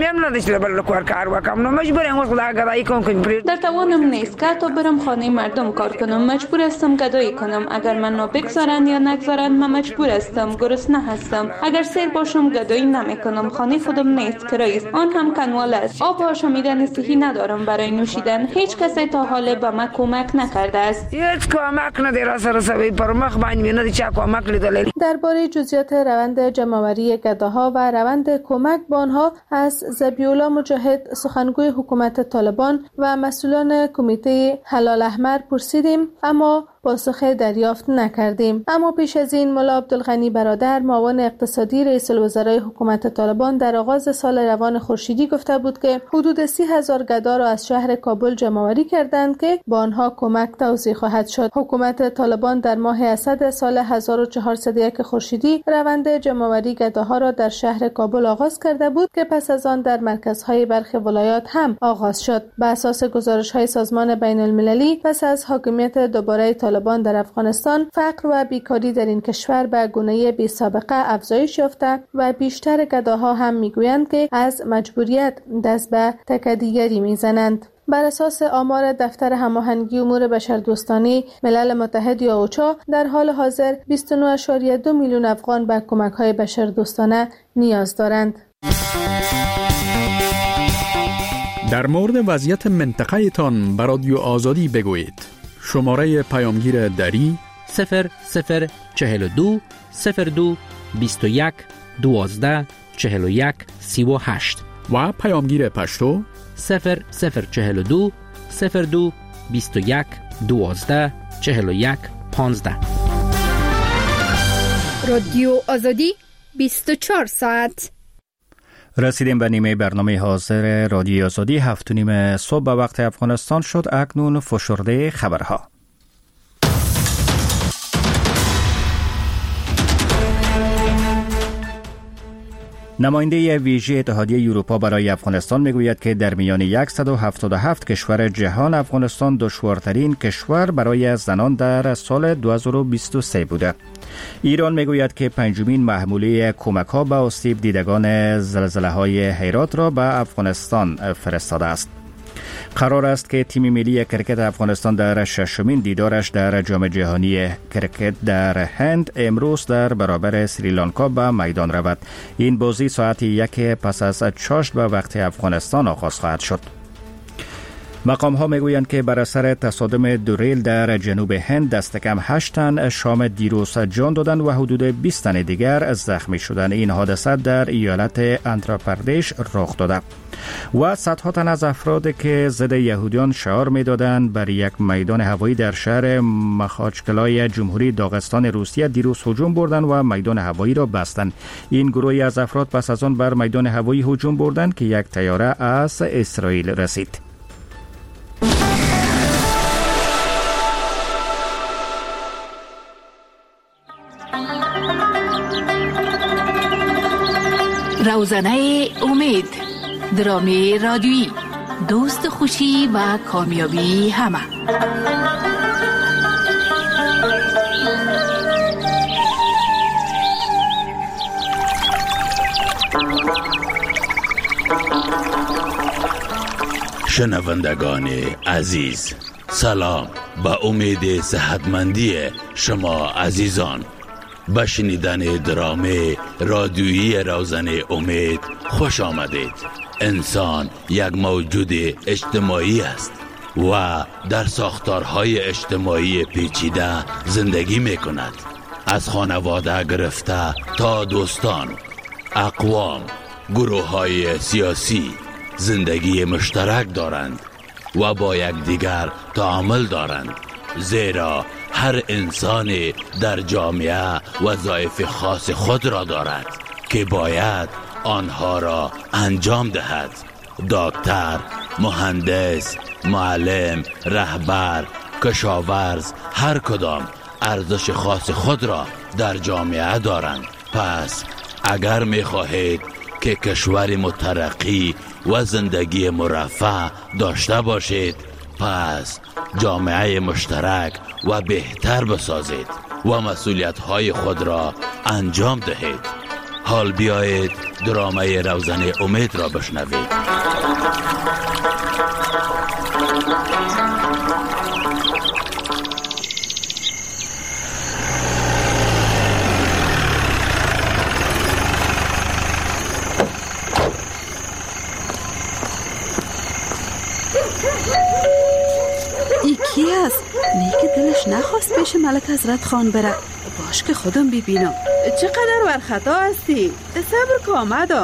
[SPEAKER 19] در توانم نیست که تا برم خانه مردم کار کنم، مجبور هستم گدایی کنم. اگر من بگذارن یا نگذارن من مجبور هستم، گرسنه هستم. اگر سیر باشم گدایی نمی کنم، خانه خودم نیست، کرایه است، آن هم کنوال است. آب و آشامیدن صحی ندارم برای نوشیدن. هیچ کسی تا حال به من کمک نکرده است.
[SPEAKER 20] هیچ کمک نداره، سر سوی پر مخ باندې نه چا کمک لیدل.
[SPEAKER 10] درباره جزئیات روند جمع‌آوری گداها و روند کمک به آنها از ذبیح‌الله مجاهد سخنگوی حکومت طالبان و مسئولان کمیته هلال احمر پرسیدیم، اما پاسخ دریافت نکردیم. اما پیش از این ملا عبدالغنی برادر معاون اقتصادی رئیس الوزرای حکومت طالبان در آغاز سال روان خورشیدی گفته بود که حدود سی هزار گدا را از شهر کابل جمع‌آوری کردند که با آنها کمک توزیع خواهد شد. حکومت طالبان در ماه اسد سال هزار و چهارصد و یک خورشیدی روند جمع‌آوری گداها را در شهر کابل آغاز کرده بود که پس از آن در مرکزهای برخی ولایات هم آغاز شد. بر اساس گزارش‌های سازمان بین المللی پس از حاکمیت دوباره طالبان در افغانستان، فقر و بیکاری در این کشور به گونه بی سابقه افزایش یافته و بیشتر گداها هم میگویند که از مجبوریت دست به تکدیگری میزنند.
[SPEAKER 21] بر اساس آمار دفتر هماهنگی امور بشردوستانه ملل متحد یا اوچا در حال حاضر بیست و نه ممیز دو میلیون افغان به کمک‌های بشردوستانه نیاز دارند.
[SPEAKER 12] در مورد وضعیت منطقه تان به رادیو آزادی بگویید. شماره پیامگیر دری
[SPEAKER 11] صفر صفر چهل و دو صفر دو بیست و یک دوازده چهل و یک سی و هشت
[SPEAKER 12] و پیامگیر پشتو
[SPEAKER 11] صفر صفر چهل و دو صفر دو بیست و یک دوازده چهل و یک پانزده.
[SPEAKER 9] رادیو آزادی بیست و چهار ساعت.
[SPEAKER 1] رسیدیم به نیمه برنامه حاضر رادیو آزادی هفت و نیم صبح به وقت افغانستان شد. اکنون فشرده خبرها. نماینده ویژه اتحادیه اروپا برای افغانستان میگوید که در میان صد و هفتاد و هفت کشور جهان افغانستان دشوارترین کشور برای زنان در سال دو هزار و بیست و سه بوده. ایران میگوید که پنجمین محموله کمک‌ها به آسیب دیدگان زلزله‌های هرات را به افغانستان فرستاده است. قرار است که تیم ملی کرکت افغانستان در ششمین دیدارش در جام جهانی کرکت در هند امروز در برابر سریلانکا به میدان رود. این بازی ساعت یک پس از چاشت به وقت افغانستان آغاز خواهد شد. مقام ها میگویند که بر اثر تصادم دو ریل در جنوب هند دست کم هشت تن شام دیروز جان دادند و حدود بیست تن دیگر زخمی شدند. این حادثه در ایالت آندھراپردیش رخ داده و صدها تن از افراد که ضد یهودیان شعار میدادند بر یک میدان هوایی در شهر مخاچکلای جمهوری داغستان روسیه دیروز هجوم بردند و میدان هوایی را بستند. این گروهی از افراد پس از آن بر میدان هوایی هجوم بردند که یک طیاره از اسرائیل رسید.
[SPEAKER 22] روزنه امید، درامی رادیویی، دوست خوشی و کامیابی همه.
[SPEAKER 23] شنوندگان عزیز، سلام. با امید صحتمندی شما عزیزان به شنیدن درامه رادیویی روزنه امید خوش آمدید. انسان یک موجود اجتماعی است و در ساختارهای اجتماعی پیچیده زندگی می کند. از خانواده گرفته تا دوستان، اقوام، گروه های سیاسی زندگی مشترک دارند و با یکدیگر تعامل دارند، زیرا هر انسان در جامعه وظایف خاص خود را دارد که باید آنها را انجام دهد. دکتر، مهندس، معلم، رهبر، کشاورز، هر کدام ارزش خاص خود را در جامعه دارند. پس اگر می خواهید که کشور مترقی و زندگی مرفه داشته باشید، پس جامعه مشترک و بهتر بسازید و مسئولیت‌های خود را انجام دهید. حال بیایید درامه روزنه امید را بشنوید.
[SPEAKER 6] کی است؟ نه که دلش نخواست پیش ملک حضرت خان بره. باش که خودم ببینم. چقدر ورخطا هستی؟ صبر که آمدم.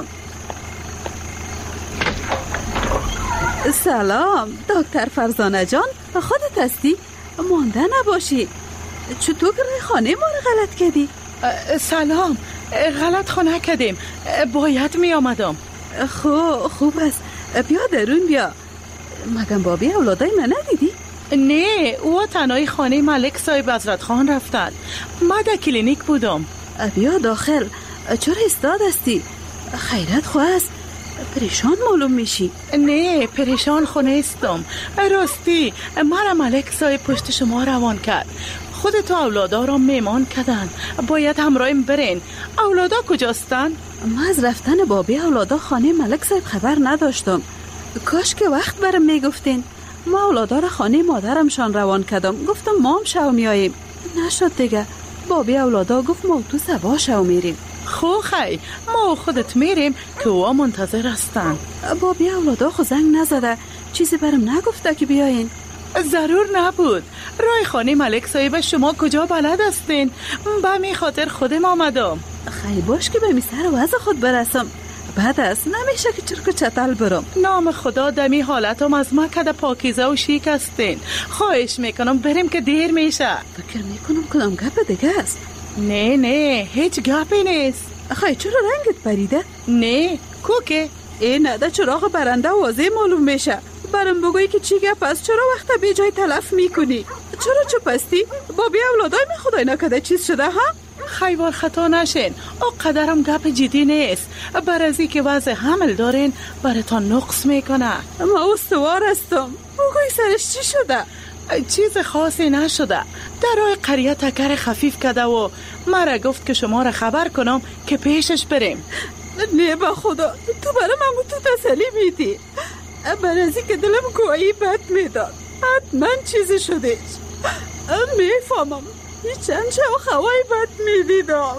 [SPEAKER 6] سلام دکتر فرزانه جان، خودت هستی؟ مانده نباشی. چطور خانه ما رو غلط کردی؟
[SPEAKER 24] سلام، غلط خانه کردیم، باید می آمدم.
[SPEAKER 6] خوب خوب است، بیا درون بیا. مگم بابی اولادای من ندیدی؟
[SPEAKER 24] نه، او تنهای خانه ملک صاحب حضرت خان رفتن. ما در کلینیک بودم.
[SPEAKER 6] بیا داخل. چرا استاد هستی؟ خیرت خواه است، پریشان معلوم میشی.
[SPEAKER 24] نه، پریشان خونه استم. راستی مرا ملک صاحب پشت شما روان کرد. خودتو اولادا را میمان کردن، باید همراهیم برین. اولادا کجاستن؟
[SPEAKER 6] ما از رفتن بابی اولادا خانه ملک صاحب خبر نداشتم. کاش که وقت برام میگفتین. ما اولادا را خانه مادرمشان روان کردم. گفتم مام شو میاییم. نشد دیگه. بابی اولادا گفت ما تو سبا شو میریم.
[SPEAKER 24] خو خی ما خودت میریم که او منتظر هستن.
[SPEAKER 6] بابی اولادا خو زنگ نزده، چیزی برم نگفته که بیاین.
[SPEAKER 24] ضرور نبود. رای خانه ملک صاحب شما کجا بلد هستین؟ به می خاطر خودم آمدم.
[SPEAKER 6] خیلی باش که به می سر وضع خود برسم. بعد است نمیشه که چرک و چتل برم.
[SPEAKER 24] نام خدا دمی حالتم از مکد پاکیزه و شیک هستین. خواهش میکنم بریم که دیر میشه.
[SPEAKER 6] فکر میکنم کدام گپ دیگه است.
[SPEAKER 24] نه نه هیچ گپی نیست.
[SPEAKER 6] خیلی چرا رنگت پریده؟
[SPEAKER 24] نه کوکه
[SPEAKER 6] این نده چراغ برنده واضح معلوم میشه. برام بگوی که چی گپ است؟ چرا وقت بی جای تلف میکنی؟ چرا چپ هستی؟ بابی اولادای می خدای نکده چیز شده ها؟
[SPEAKER 24] خیوار خطا نشین. او قدرم گپ جدی نیست. برازی که وضع حمل دارین براتان نقص میکنه.
[SPEAKER 6] ما استوار هستم. بگوی سرش چی شده؟
[SPEAKER 24] چیز خاصی نشده. درای قریه تکر خفیف کده و مرا گفت که شما را خبر کنم که پیشش بریم.
[SPEAKER 6] نه با خدا تو برام همو تو تسلی میدی. برازی که دلم گویی بد میداد. حتما چیزی شده. میفهمم چند شو خوای بد میدیدم.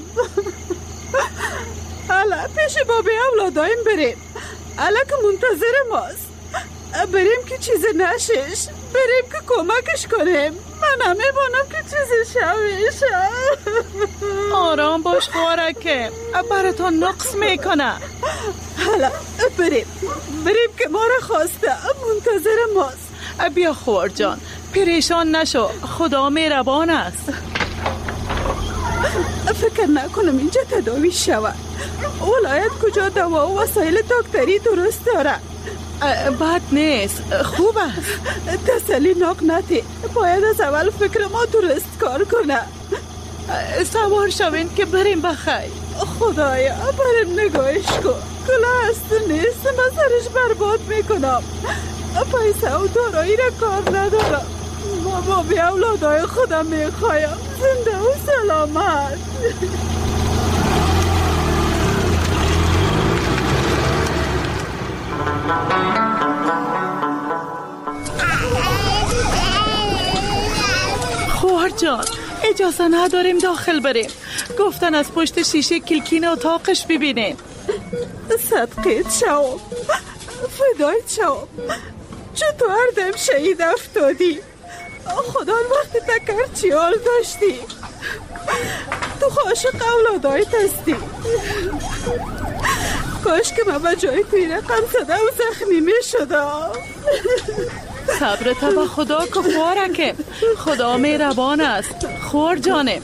[SPEAKER 6] حالا پیش بابی اولادایم بریم. حالا که منتظر ماست. بریم که چیزی نشش. بریم که کمکش کنیم. من همه بانم که چیزی شویشه.
[SPEAKER 24] آرام باش خوارکه. براتون نقص میکنه.
[SPEAKER 6] حالا بریم. بریم که ما را خواسته. منتظر ماست.
[SPEAKER 24] بیا خوار جان پریشان نشو. خدا مهربان است.
[SPEAKER 6] فکر نکنم اینجا تداوی شود. ولایت کجا دوا و وسایل دکتری درست داره؟
[SPEAKER 24] بد نیست، خوب است.
[SPEAKER 6] تسلی ناک نتی. باید از اول فکر ما درست کار کنه.
[SPEAKER 24] سوار شوین که بریم بخیر.
[SPEAKER 6] خدایا بریم نگاهش کن. کلا هست نیست. من سرش برباد میکنم. پیسه و دارایی را کار ندارم. ما بابی اولادای خودم میخوایم. زنده و سلامت.
[SPEAKER 24] خواهر جان اجازه نداریم داخل بریم. گفتن از پشت شیشه کلکین اتاقش ببینین.
[SPEAKER 6] صدقیت شوم. فدایت شوم. چطور دم شهید افتادی؟ خدا وقتی تکر چی حال داشتی؟ تو عاشق اولادایت هستی. کاش که من به جای توی رقم زده و زخمی می شدم.
[SPEAKER 24] صبر تا با خدا کفارکه. خدا مهربان است. خور جانم.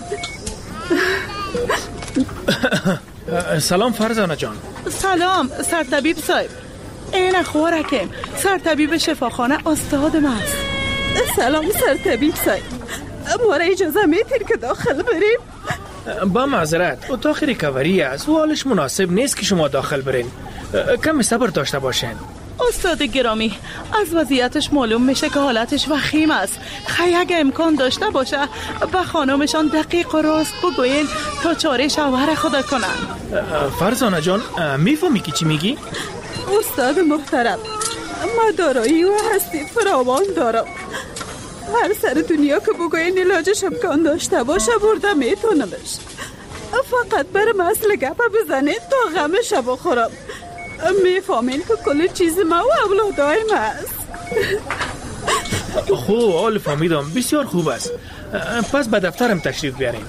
[SPEAKER 2] سلام فرزانه جان.
[SPEAKER 24] سلام سرطبیب صاحب. این خورکه سرطبیب شفاخانه استادم است.
[SPEAKER 6] سلام سرطبیب صاحب. ما را اجازه میتین که داخل بریم؟
[SPEAKER 2] با معذرت اتاق ریکاوری است و حالش مناسب نیست که شما داخل برین. کم صبر داشته باشین.
[SPEAKER 24] استاد گرامی از وضعیتش معلوم میشه که حالتش وخیم است. خیلی اگه امکان داشته باشه به خانمشان دقیق و راست بگوین تا چاره شوهر خدا کنن.
[SPEAKER 2] فرزانه جان میفهمی که چی میگی؟
[SPEAKER 6] استاد محترم ما دارایی و هستی فراوان دارم. هر سر دنیا که بگوین علاجش امکان داشته باشه برده میتونمش. فقط برم اصل گپه بزنید تا غمش بخورم. میفهمین که کل چیز ما و اولادایم هست.
[SPEAKER 2] خوب حال فهمیدم. بسیار خوب است. پس به دفترم تشریف بیارین.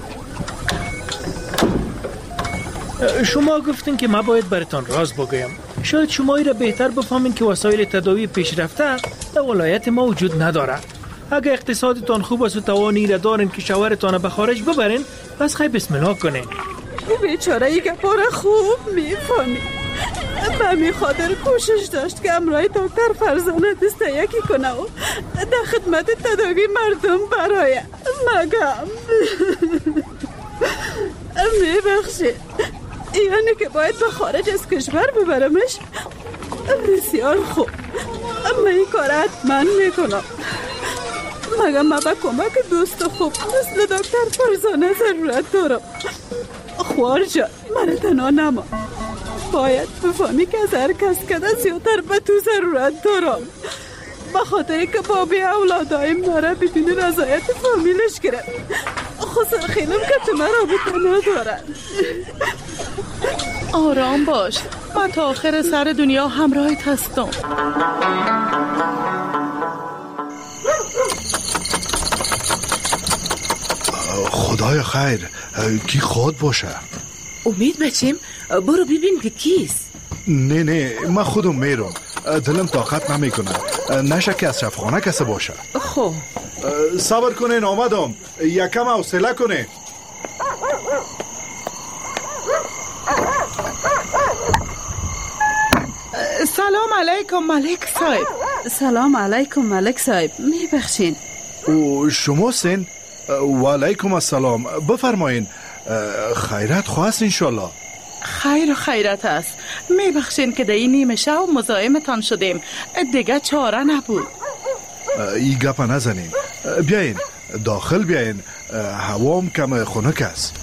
[SPEAKER 2] شما گفتین که ما باید براتون راز بگویم. شاید شما ای را بهتر بفهمین که وسایل تداوی پیشرفته در ولایت ما وجود نداره. اگه اقتصادتان خوب است و توانی را دارین که شوهرتان به خارج ببرین پس خیلی بسم الله کنین.
[SPEAKER 6] بیچاره ای گپاره خوب میفهمی. من می خاطر کوشش داشت که امرای دکتر فرزانه دسته یکی کنه و در خدمت تداوی مردم برای مگم میبخشید. یعنی که باید به خارج از کشور ببرمش. بسیار خوب اما این کار حتما میکنم. مگم من به کمک دوست خوب مثل دکتر فرزانه ضرورت دارم. خوار جان من تنها نما. باید بفهمی که از هر کس کده زیادتر به تو ضرورت دارم. بخاطر که بابی اولادای مرا بدون رضایت فامیلش گرفت. خسر خیلم که تو مرا رابطه ندارن.
[SPEAKER 24] آرام باش، من تا آخر سر دنیا همراهت هستم.
[SPEAKER 5] خدای خیر، کی خود باشه؟
[SPEAKER 7] امید بچیم برو ببین که کیست.
[SPEAKER 5] نه نه من خودم میرم، دلم طاقت نمیکنه، نشه که از شفخانه کسی باشه.
[SPEAKER 7] خب
[SPEAKER 5] صبر کنین آمدم، یکم حوصله کنین.
[SPEAKER 24] سلام علیکم ملک صاحب.
[SPEAKER 6] سلام علیکم ملک صاحب، میبخشین.
[SPEAKER 5] او شما سین؟ و علیکم السلام، بفرمایین. خیرت خواست انشالله.
[SPEAKER 24] خیر و خیرت است. میبخشین که در این نیمه شب مزاحمتان شدیم، دیگه چاره نبود.
[SPEAKER 5] ای گپ نزنین، بیاین داخل بیاین، هوام کم خنک است.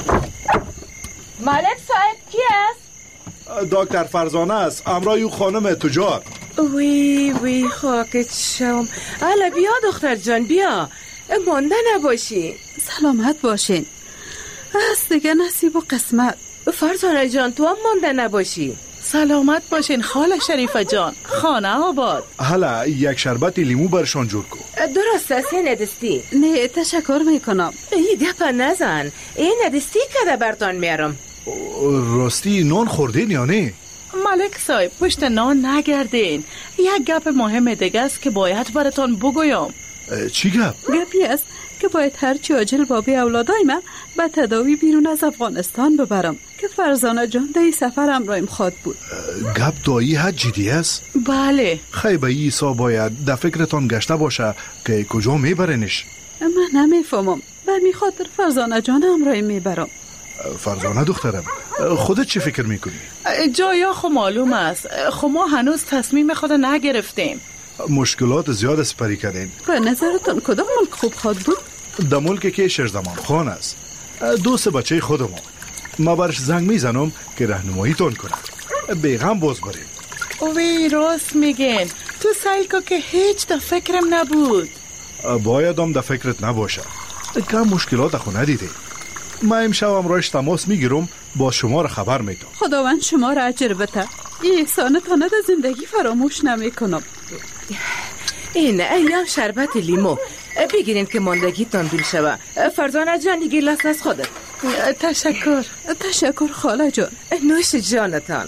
[SPEAKER 7] ملک صاحب کی است؟
[SPEAKER 5] دکتر فرزانه است، امرای او خانم تجار.
[SPEAKER 7] وی وی خاکت شم. الا بیا دختر جان بیا، مانده نباشی.
[SPEAKER 6] سلامت باشین. از دیگه نصیب و قسمت.
[SPEAKER 7] فرزانه جان تو هم مانده نباشی.
[SPEAKER 24] سلامت باشین خاله شریفه جان، خانه آباد.
[SPEAKER 5] حالا یک شربت لیمو برشان جور کن.
[SPEAKER 7] درست است ندستی؟
[SPEAKER 6] نه تشکر میکنم.
[SPEAKER 7] ای گپ نزن، این ندستی که برتان میارم.
[SPEAKER 5] راستی نان خوردین یا نه؟
[SPEAKER 24] ملک صاحب پشت نان نگردین، یک گپ مهم دیگه است که باید براتان بگویم.
[SPEAKER 5] چی گپ؟
[SPEAKER 6] گپی است که باید هرچی عاجل بابی اولادای من به تداوی بیرون از افغانستان ببرم که فرزانه جان در سفر همراهم خواد بود.
[SPEAKER 5] گپ دایی حد جدی است؟
[SPEAKER 24] بله.
[SPEAKER 5] خیلی ایسا باید در فکرتان گشته باشه که کجا میبرنش.
[SPEAKER 6] من نمیفهمم، برمی خاطر فرزانه جان همراهم میبرم.
[SPEAKER 5] فرزانه دخترم، خودت چی فکر میکنی؟
[SPEAKER 24] جایا خو معلوم است، خو ما هنوز تصمیم خود نگرفتیم.
[SPEAKER 5] مشکلات زیاد سپری کردین.
[SPEAKER 6] به نظرتون کدام ملک خوب خواد بود؟
[SPEAKER 5] در ملک که شیرزمان خان است، دوست بچه خودمون. ما برش زنگ میزنم که راهنمایی تون کنه، بیغم باز بریم.
[SPEAKER 24] وی راست میگن، تو سعی کن که هیچ در فکرم نبود.
[SPEAKER 5] بایدم در فکرت نباشه، کم مشکلات خو ندیده. ما امشب امرایش تماس میگیرم، با شما را خبر میدم.
[SPEAKER 6] خداوند شما را اجر بده. این احسانتان در زندگی فراموش نمیکنم.
[SPEAKER 7] این ایام شربت لیمو بگیرین که ماندگیتان دور شوه. فرزانه جان دیگه لاس از خودت.
[SPEAKER 24] تشکر.
[SPEAKER 6] تشکر خاله جان.
[SPEAKER 7] نوش جانتان.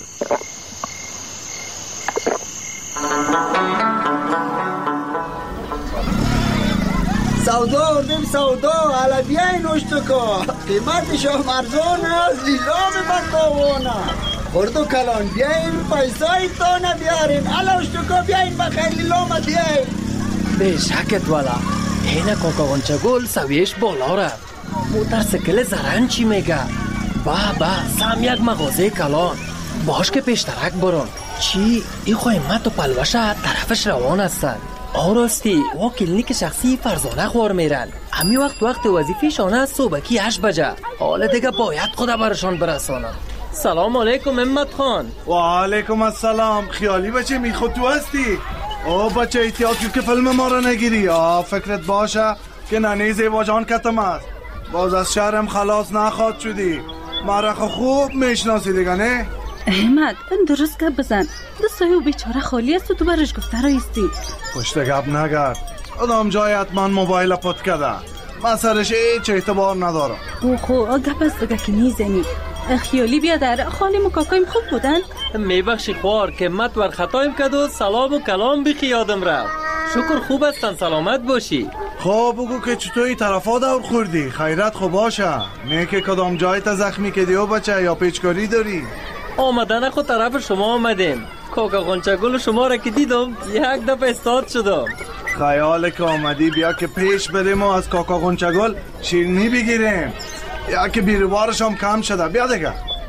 [SPEAKER 8] سودا آوردیم سودا، حالا بیاین نوشتو که قیمتش هم ارزان است، لیلام بتاوان است. خورد و کلان بیاین پیسای تانه بیارین، حالا نوشتو که بیاین بخیر لیلام بیاین.
[SPEAKER 14] به شکت والا این کاکا غنچه گل سویش بالا رفت. موترسیکل زرن چی میگه؟ با با سم یک مغازه کلان باش که پیشترک برم. چی؟ ای خواهیمت و پلوشه طرفش روان هستن. آراستی و کلینیک شخصی فرزانه خوار میرن. همی وقت وقت وظیفه شانه از صبحکی هشت بجه. حالا دیگه باید خدا برشان برسانم. سلام علیکم امت خان.
[SPEAKER 25] و علیکم السلام. خیالی بچه میخود تو هستی؟ او بچه احتیاط که فیلم ما را نگیری. آه فکرت باشه که ننی زیبا جان کتم است. باز از شهرم خلاص نخواد شدی. مرخ خوب میشناسی دیگه نه؟
[SPEAKER 6] احمد درست گپ بزن. دستای او بیچاره خالی است و تو برش گفته رایستی.
[SPEAKER 25] پشت گپ نگرد. ادام جای حتما موبایل پت کده. من سرش هیچ اعتبار ندارم.
[SPEAKER 6] او خو گپ است دیگه که میزنی. خیالی بیادر خالی مکاکایم خوب بودن؟
[SPEAKER 14] میبخشی خوار که مت ور خطایم کد و سلام و کلام بی خیادم رفت. شکر خوب هستن، سلامت باشی.
[SPEAKER 25] خب بگو که چطوری طرفا دور خوردی؟ خیرت خوب باشه. نه که کدام جایت زخمی کدی و بچه یا پیچکاری داری؟
[SPEAKER 14] آمدن خود طرف شما آمدیم. کاکا غنچه گل شما را که دیدم یک دفعه استاد شدم.
[SPEAKER 25] خیال که آمدی بیا که پیش بریم و از کاکا غنچه گل شیرینی بگیریم. یا که بیروارش هم کم شده. بیا دیگه.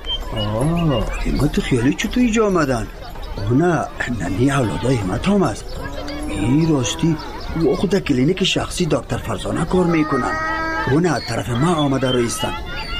[SPEAKER 8] آه اینگاه تو خیالی چطور اینجا آمدن؟ نه ننی اولادای همت هم است. ای راستی او خود کلینیک شخصی دکتر فرزانه کار میکنن. اونه طرف ما آمده رویستن.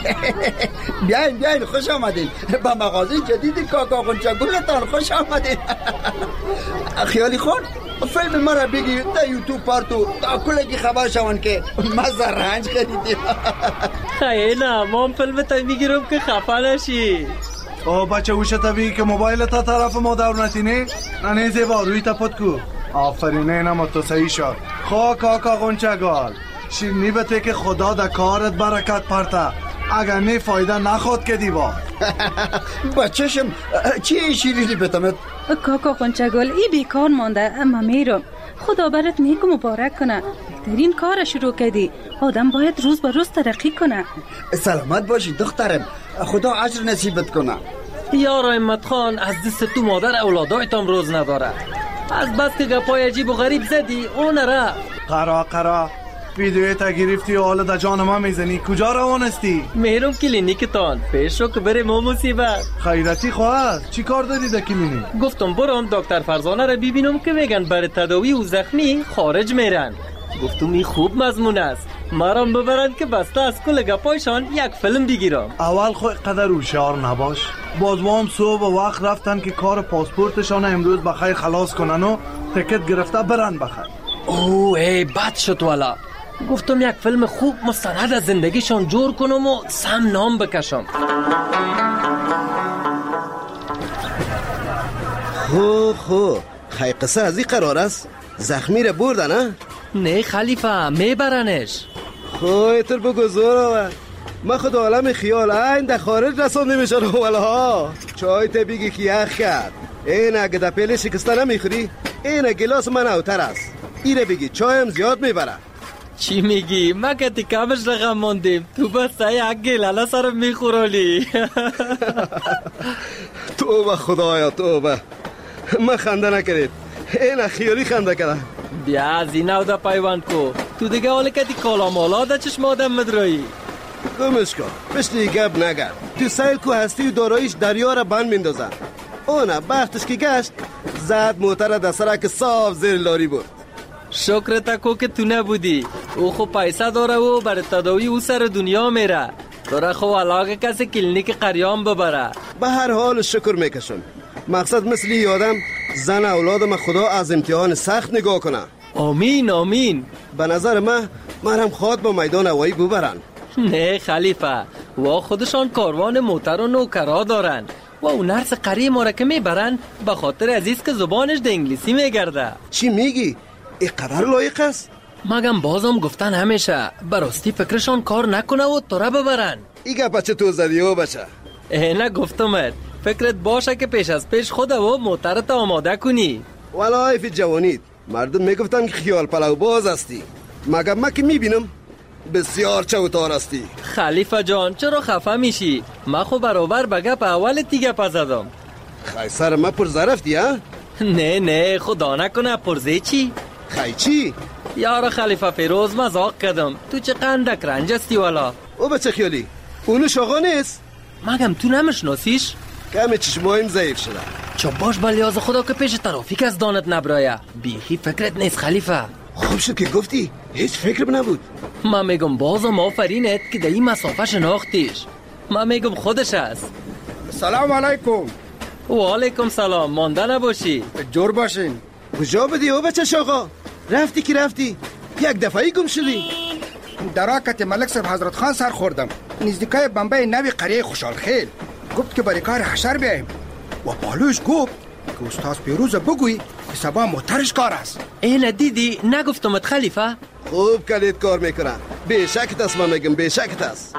[SPEAKER 8] بیاین بیاین خوش آمدین با مغازه جدید کاکا غنچه گلتان. خوش آمدین. خیالی خون فیلم مرا بگی در یوتیوب پارتو تا کلگی خبر شون که مزه رنج خریدیم.
[SPEAKER 14] خیلی نه ما فیلم تا میگیرم که خفه نشی.
[SPEAKER 25] او بچه اوشه طبیعی که موبایل تا طرف ما دور نتینه نه زیبا روی تا پد کو. آفرینه نما تو صحیح شد. خواه کاکا غنچگال شیرنی بته که خدا در کارت برکت پرته. اگر نه فایده نخواد که دیوا.
[SPEAKER 8] بچهشم چی شیرینی بتمت؟
[SPEAKER 19] کاکا غنچگال ای بیکار مانده اما میرم. خدا برات نیک مبارک کنه. بهترین کار شروع کردی. آدم باید روز به روز ترقی کنه.
[SPEAKER 8] سلامت باشی دخترم. خدا اجر نصیبت کنه.
[SPEAKER 14] یار احمد خان از دست تو مادر اولادایتم روز نداره. از بس که گپای عجیب و غریب زدی اون را
[SPEAKER 25] قرا قرا ویدیوی تا گرفتی و حالا در جان ما میزنی. کجا روانستی؟
[SPEAKER 14] میرم کلینیکتان پیش رو که بریم و مصیبت.
[SPEAKER 25] خیرتی خواهد چی کار داری در کلینیک؟
[SPEAKER 14] گفتم برام دکتر فرزانه را ببینم که میگن برای تداوی و زخمی خارج میرن. گفتم این خوب مضمون است مرام ببرن که بسته از کل گپایشان یک فیلم بگیرم.
[SPEAKER 25] اول خود قدر هوشیار نباش. بازوام صبح و وقت رفتن که کار پاسپورتشان امروز بخیر خلاص کنن و تکت گرفته برن بخیر.
[SPEAKER 14] اوه ای بد شد والا. گفتم یک فیلم خوب مستند از زندگیشان جور کنم و سم نام بکشم.
[SPEAKER 4] خو خو خی قصه از این قرار است؟ زخمی را بردن نه؟
[SPEAKER 14] نه خلیفه میبرنش.
[SPEAKER 4] خوی تر بگو زور آور. من خود عالم خیال این در خارج رسانده میشن ها. چای تا بگی که یخ کرد. این اگه در پیل شکسته نمیخوری این گلاس من اوتر است. ایره بگی چایم زیاد میبره.
[SPEAKER 14] چی میگی؟ ما که تکامش رقم ماندیم تو بس یک گلاله سرم میخورالی.
[SPEAKER 4] توبه خدایا توبه. من خنده نکرید این خیالی خنده کرده.
[SPEAKER 14] بیا از این او دا پیوند کو. تو دیگه حالی که دی کالا مالا دا چشم آدم مدرایی.
[SPEAKER 4] گمش کن پشتی گب نگرد. تو سیل کو هستی و دارایش دریا را بند میندازن. اونا بختش که گشت زد موتر در سرک صاف زیر لاری بود.
[SPEAKER 14] شکر تکو که تو نبودی. او خو پیسه داره و برای تداوی او سر دنیا میره. داره خو علاقه کسی کلینیک قریام ببره.
[SPEAKER 4] به هر حال شکر میکشم. مقصد مثل یادم زن اولادم خدا از امتحان سخت نگاه کنه.
[SPEAKER 14] آمین آمین.
[SPEAKER 4] به نظر من مرم خواد با میدان هوایی ببرن.
[SPEAKER 14] نه خلیفه و خودشان کاروان موتر و نوکرا دارن و اون نرس قریه ما را که میبرن به خاطر عزیز که زبانش ده انگلیسی میگرده.
[SPEAKER 4] چی میگی؟ اینقدر لایق است؟
[SPEAKER 14] مگم بازم گفتن همیشه براستی فکرشان کار نکنه و تو را ببرن.
[SPEAKER 4] ایگه بچه تو زدی و بچه
[SPEAKER 14] نه گفتمت فکرت باشه که پیش از پیش خود و موترت آماده کنی.
[SPEAKER 4] والا فی جوانید مردم میگفتن که خیال پلو باز هستی. مگم من که میبینم بسیار چوتار هستی.
[SPEAKER 14] خلیفه جان چرا خفه میشی؟ من خو برابر بگپ اول تیگه پزدم.
[SPEAKER 4] خی سر من پرزه رفتی ها؟
[SPEAKER 14] نه نه خدا نکنه پرزه چی؟
[SPEAKER 4] خی چی؟
[SPEAKER 14] یار خلیفه فیروز مزاق کردم. تو چه قندک رنج هستی والا.
[SPEAKER 4] او بچه خیالی اونو شاقا نیست؟
[SPEAKER 14] مگم تو نمشناسیش؟
[SPEAKER 4] کم چشمایم ضعیف شده.
[SPEAKER 14] چو باش بلیاز خدا که پیش ترافیک از دانت نبرایه. بیخی فکرت نیست خلیفه.
[SPEAKER 4] خوب شد که گفتی هیچ فکر نبود.
[SPEAKER 14] من میگم بازم آفرینت که در این مسافه شناختیش. من میگم خودش است.
[SPEAKER 13] سلام علیکم.
[SPEAKER 14] و علیکم سلام. مانده نباشی.
[SPEAKER 13] جور باشین.
[SPEAKER 4] کجا بدی او بچه شاقا؟ رفتی که رفتی یک دفعی گم شدی.
[SPEAKER 13] در راکت ملک صاحب حضرت خان سر خوردم نزدیکای بمبئی نوی قریه خوشحال خیل. گفت که برای کار حشر بیاییم و پالوش گفت که استاد پیروز بگوی که سبا موترش کار است.
[SPEAKER 14] اینه دیدی نگفتمت خلیفه؟
[SPEAKER 4] خوب کلید کار میکنن. بیشکت است من میگم بیشکت است.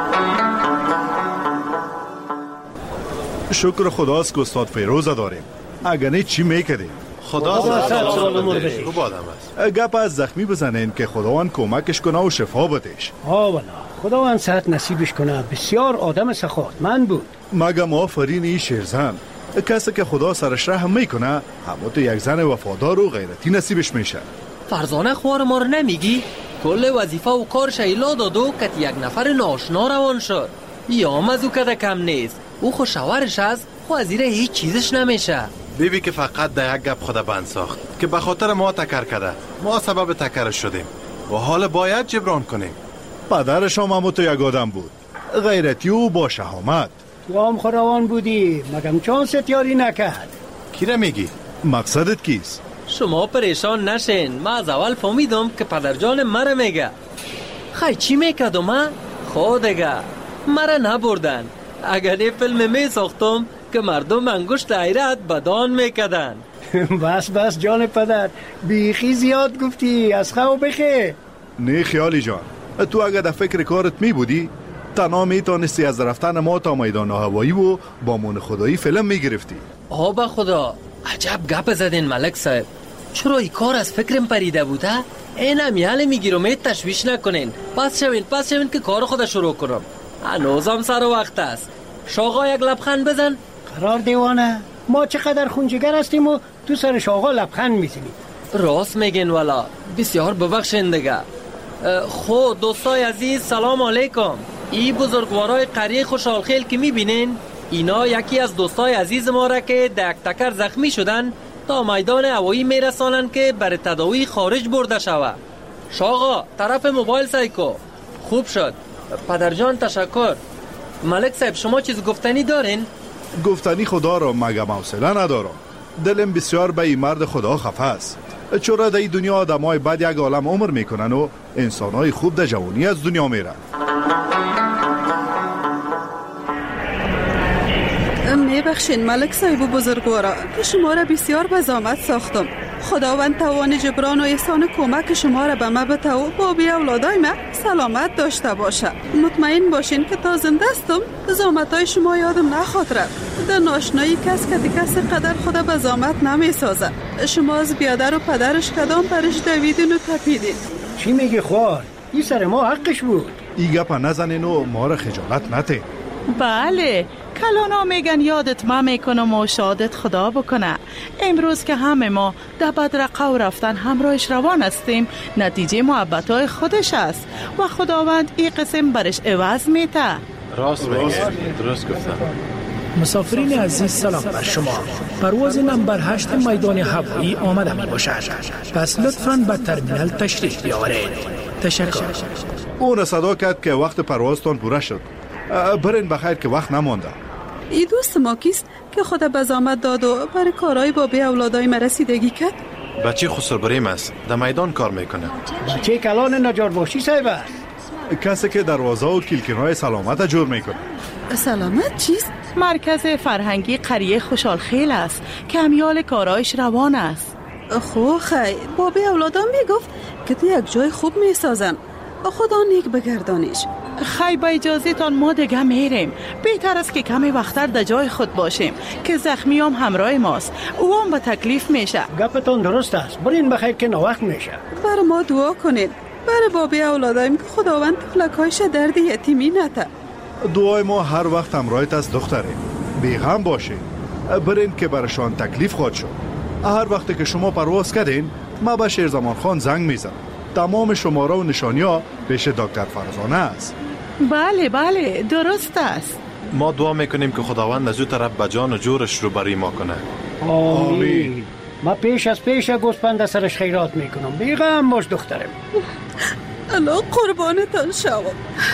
[SPEAKER 5] شکر خداست که استاد فیروز داریم. اگر نه چی میکردیم؟
[SPEAKER 15] خدا خوب آدم است.
[SPEAKER 5] گپ از زخمی بزنین که خداوند کمکش کنه و شفا بدهش.
[SPEAKER 16] ها والا خداوند صحت نصیبش کنه. بسیار آدم سخاوتمند بود.
[SPEAKER 5] مگم آفرین این شیرزن. کسی که خدا سرش رحم میکنه همون تو یک زن وفادار و غیرتی نصیبش میشه.
[SPEAKER 14] فرزانه خوار ما رو نمیگی؟ کل وظیفه و کارش ایلا دادو که یک نفر ناشنا روان شد. یا مزو کده کم نیست. او خوشاورش است خو از ایره هیچ چیزش نمیشه.
[SPEAKER 15] بیبی که فقط در یک گپ خود بند ساخت که به خاطر ما تکر کرده. ما سبب تکرش شدیم و حال باید جبران کنیم.
[SPEAKER 5] پدرش هم همون تو یک آدم بود، غیرتی و با شهامت.
[SPEAKER 16] تو هم روان بودی مگم چون ستیاری نکرد.
[SPEAKER 15] کی را میگی؟
[SPEAKER 5] مقصدت کیست؟
[SPEAKER 14] شما پریشان نشین. ما از اول فهمیدم که پدرجان مرا میگه. خیلی چی میکردم من؟ خودگه مرا نبردن. اگر یه فیلم میساختم که مردم انگشت حیرت بدان میکردن.
[SPEAKER 16] بس بس جان پدر، بیخی زیاد گفتی. از خواهو بخی.
[SPEAKER 5] نه خیالی جان، تو اگر در فکر کارت می بودی تنها می تانستی از رفتن ما تا میدان هوایی و با مون خدایی فیلم می گرفتی.
[SPEAKER 14] آبا خدا، عجب گپ زدین ملک صاحب. چرا این کار از فکرم پریده بوده؟ اینم یاله میگیرم، تشویش نکنین. پس شوین پس شوین که کار خود شروع کنم. هنوزم سر وقت است. شاقا یک لبخند بزن.
[SPEAKER 16] قرار دیوانه، ما چقدر خونجگر هستیم و تو سر شاقا لبخند میزنیم.
[SPEAKER 14] راست میگین والا، بسیار ببخشین دیگه. خود دوستای عزیز سلام علیکم. این بزرگوارای قریه خوشحالخیل که میبینین، اینا یکی از دوستای عزیز ما را که دک تکر زخمی شدن تا میدان هوایی میرسانن که برای تداوی خارج برده شود. شاقا طرف موبایل سایکو. خوب شد. پدرجان تشکر. ملک صاحب شما چیز گفتنی دارین؟
[SPEAKER 5] گفتنی خدا را مگه حوصله ندارم. دلم بسیار به این مرد خدا خفه است. چرا در این دنیا آدمای بد یک عالم عمر میکنن و انسانای خوب در جوانی از دنیا میرن.
[SPEAKER 6] میبخشین ملک صاحب و بزرگوارا که شما را بسیار به زحمت ساختم. خداوند توان جبران و احسان کمک شما را به ما بده و با بی اولادای ما سلامت داشته باشه. مطمئن باشین که تا زنده استم زحمتای شما یادم نخاطره. در ناشنایی کس که کس قدر خود به زحمت نمیسازه. شما از بیادر و پدرش کدام برش دویدین و تپیدین.
[SPEAKER 16] چی میگی خوار؟ این سر ما حقش بود.
[SPEAKER 5] این گپا نزنین و ما را خجالت نده.
[SPEAKER 24] بله، کلانا میگن یادت ما میکنم و شادت خدا بکنه. امروز که همه ما در بدرقه و رفتن همراهش روان هستیم، نتیجه محبتای خودش است و خداوند این قسم برش عوض میته.
[SPEAKER 15] راست میگه، درست گفتم.
[SPEAKER 2] مسافرین عزیز سلام بر شما. پرواز نمبر هشت میدان هوایی آمده می باشد. پس لطفاً به ترمینال تشریف بیاورید. تشکر.
[SPEAKER 5] اون صدا کرد که وقت پروازتان پوره شد. برین بخیر که وقت نمانده.
[SPEAKER 6] ای دوست ما کیست که خود به زحمت داد و برای کارهای با بی اولادای ما رسیدگی کرد؟
[SPEAKER 15] بچه خسر بریم است، در میدان کار میکنه.
[SPEAKER 16] بچه کلان نجار باشی صاحب است.
[SPEAKER 5] کسی که دروازه و کلکینای سلامت جور میکنه.
[SPEAKER 6] سلامت چیست؟
[SPEAKER 24] مرکز فرهنگی قریه خوشحالخیل است که امیال کارایش روان است.
[SPEAKER 6] خو خی با بی اولادا میگفت که تو یک جای خوب میسازن. خدا نیک بگردانش.
[SPEAKER 24] خی با اجازه تان ما دیگه میریم. بهتر است که کمی وقتر در جای خود باشیم که زخمی هم همراه ماست. او هم به تکلیف میشه.
[SPEAKER 16] گپتان درست است. برین بخیر که نوقت میشه.
[SPEAKER 6] بر ما دعا کنید. برای بابی اولادایم که خداوند طفلکایش درد یتیمی نته.
[SPEAKER 5] دعای ما هر وقت همراهت از دختره. بیغم باشین. برین که برشان تکلیف خواهد شد. هر وقت که شما پرواز کردین ما به شیرزمان خان زنگ میزنم. تمام شماره و نشانی ها پیش دکتر فرزانه است.
[SPEAKER 24] بله بله درست است.
[SPEAKER 15] ما دعا میکنیم که خداوند از او طرف به جان و جورش رو بری ما کنه.
[SPEAKER 16] آمین. ما پیش از پیش گوسپند سرش خیرات میکنم. بیغم باش دخترم.
[SPEAKER 6] الله قربانتان شوم.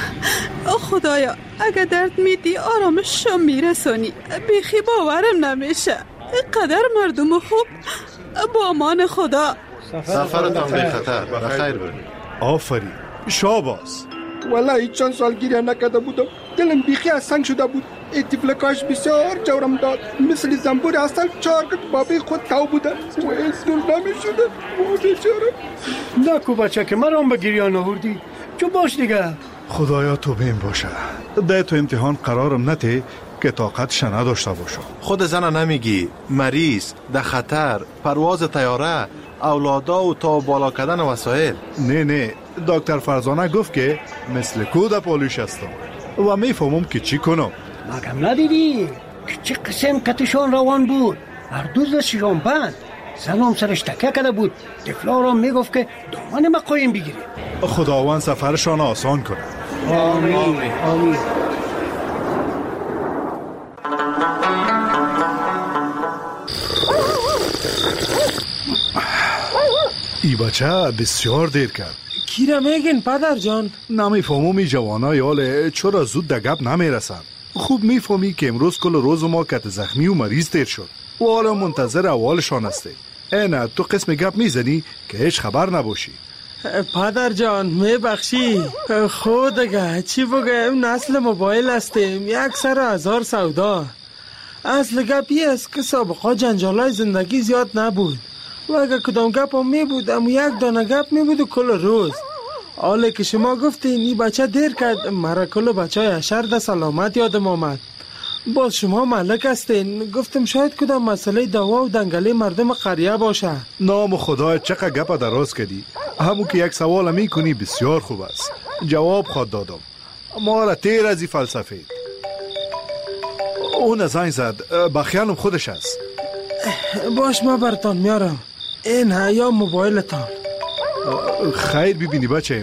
[SPEAKER 6] خدایا اگه درد میدی آرامش شو میرسونی. بیخی باورم نمیشه. قدر مردم خوب با امان خدا.
[SPEAKER 15] سفرتان بی خطر. بخیر برید.
[SPEAKER 5] آفرین. شاباس.
[SPEAKER 13] والله چند سال گریه نکرده بودم. دلم بیخی از سنگ شده بود. این تفلکاش بسیار جورم داد. مثل زنبور اصل چارکت بابی خود تاو بودن و این سنور نمی شده. موجه چرم
[SPEAKER 16] نکو بچه که مرام به گریه نهوردی. چو باش دیگه.
[SPEAKER 5] خدایا تو بین باشه. ده تو امتحان قرارم نته که طاقتش نداشته باشم.
[SPEAKER 15] خود زن نمیگی مریض در خطر پرواز طیاره اولادا و تا بالا کردن وسایل.
[SPEAKER 5] نه نه دکتر فرزانه گفت که مثل کود پالوش هستم و میفهمم که چی کنم.
[SPEAKER 16] مگم ندیدی که چه قسم کتشان روان بود. هر دوز شیران بند زنم سرش تکه کرده بود. دفلا را میگفت که دامن ما قایم بگیری.
[SPEAKER 5] خداوند سفرشان آسان کنه.
[SPEAKER 16] آمین آمین.
[SPEAKER 5] ای بچه بسیار دیر کرد.
[SPEAKER 2] کی را میگین پدر جان؟
[SPEAKER 5] نمیفهمم ای جوانای حاله چرا زود در گپ نمیرسن. خوب میفهمی که امروز کل روز ما کت زخمی و مریض تیر شد و حالا منتظر احوالشان هستی. اینا تو قسم گپ میزنی که هیچ خبر نباشی.
[SPEAKER 3] پدر جان میبخشی. خود دیگه چی بگم، نسل موبایل هستیم، یک سر هزار سودا. اصل گپی است که سابقا جنجالای زندگی زیاد نبود و اگه کدام گپ هم می بود اما یک دانه گپ می بود و کل روز. حالا که شما گفتین این بچه دیر کرد، مرا کل بچه های حشر ده سلامت یادم آمد. باز شما ملک هستین، گفتم شاید کدام مسئله دوا و دنگله مردم قریه باشه.
[SPEAKER 5] نام خدا چقدر گپ دراز کردی. همون که یک سوال می کنی بسیار خوب است. جواب خود دادم. ما را تیر از این فلسفه. اون زنگ زد، بخیانم خودش است.
[SPEAKER 3] باش ما برتان میارم. این هیا موبایلتان.
[SPEAKER 5] خیر ببینی بچه.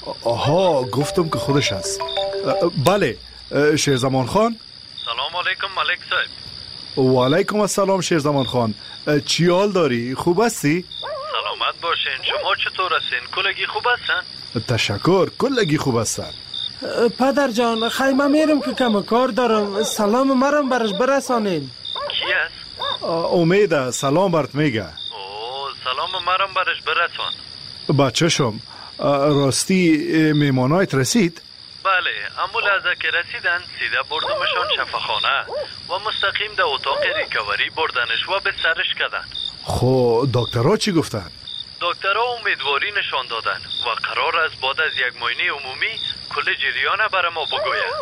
[SPEAKER 5] آها گفتم که خودش است. بله شیرزمان خان.
[SPEAKER 10] سلام علیکم ملک صاحب.
[SPEAKER 5] و علیکم السلام شیرزمان خان. چی حال داری؟ خوب هستی؟
[SPEAKER 10] سلامت باشین. شما چطور هستین؟ کلگی خوب هستن؟
[SPEAKER 5] تشکر، کلگی خوب هستن.
[SPEAKER 3] پدر جان خیمه میرم که کم کار دارم، سلام مرم برش برسانین.
[SPEAKER 10] کی است؟
[SPEAKER 5] امید سلام برات میگه.
[SPEAKER 10] اوه سلام مرم برش برسان.
[SPEAKER 5] بچه شم راستی میمانایت رسید؟
[SPEAKER 10] بله اما لحظه که رسیدن سیده بردمشان شفاخانه و مستقیم در اتاق ریکاوری بردنش و به سرش کردن.
[SPEAKER 5] خب دکترها چی گفتن؟
[SPEAKER 10] دکترها امیدواری نشان دادن و قرار است بعد از یک معاینه عمومی کل جریان برای ما بگوید.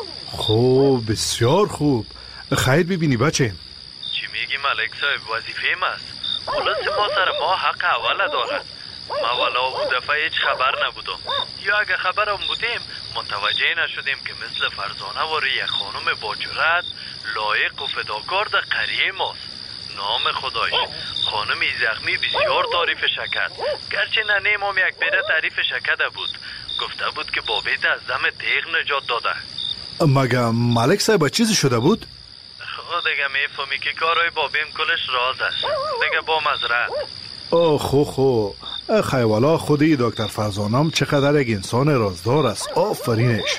[SPEAKER 5] خب بسیار خوب. خیر ببینی بچه.
[SPEAKER 10] چی میگی ملک صاحب؟ وظیفه ماست. خلاص ما سر ما حق اوله دارد. ما والا او دفعه هیچ خبر نبودم یا اگه خبرم بودیم متوجه نشدیم که مثل فرزانه واره یک خانم با جرأت لایق و فداکار در قریه ماست. نام خدایش خانمی زخمی بسیار تعریفش کرد، گرچه ننیم هم یک بیره تعریفش کرده بود. گفته بود که بابیت از دم تیغ نجات داده.
[SPEAKER 5] مگه ملک صاحب چیزی شده بود؟
[SPEAKER 10] خود دیگه میفهمی که کارهای بابیم کلش راز است. دیگه با مزرعه.
[SPEAKER 5] اوه خو خو خیوالا خودی دکتر فرزانم چقدر یک انسان رازدار است. آفرینش.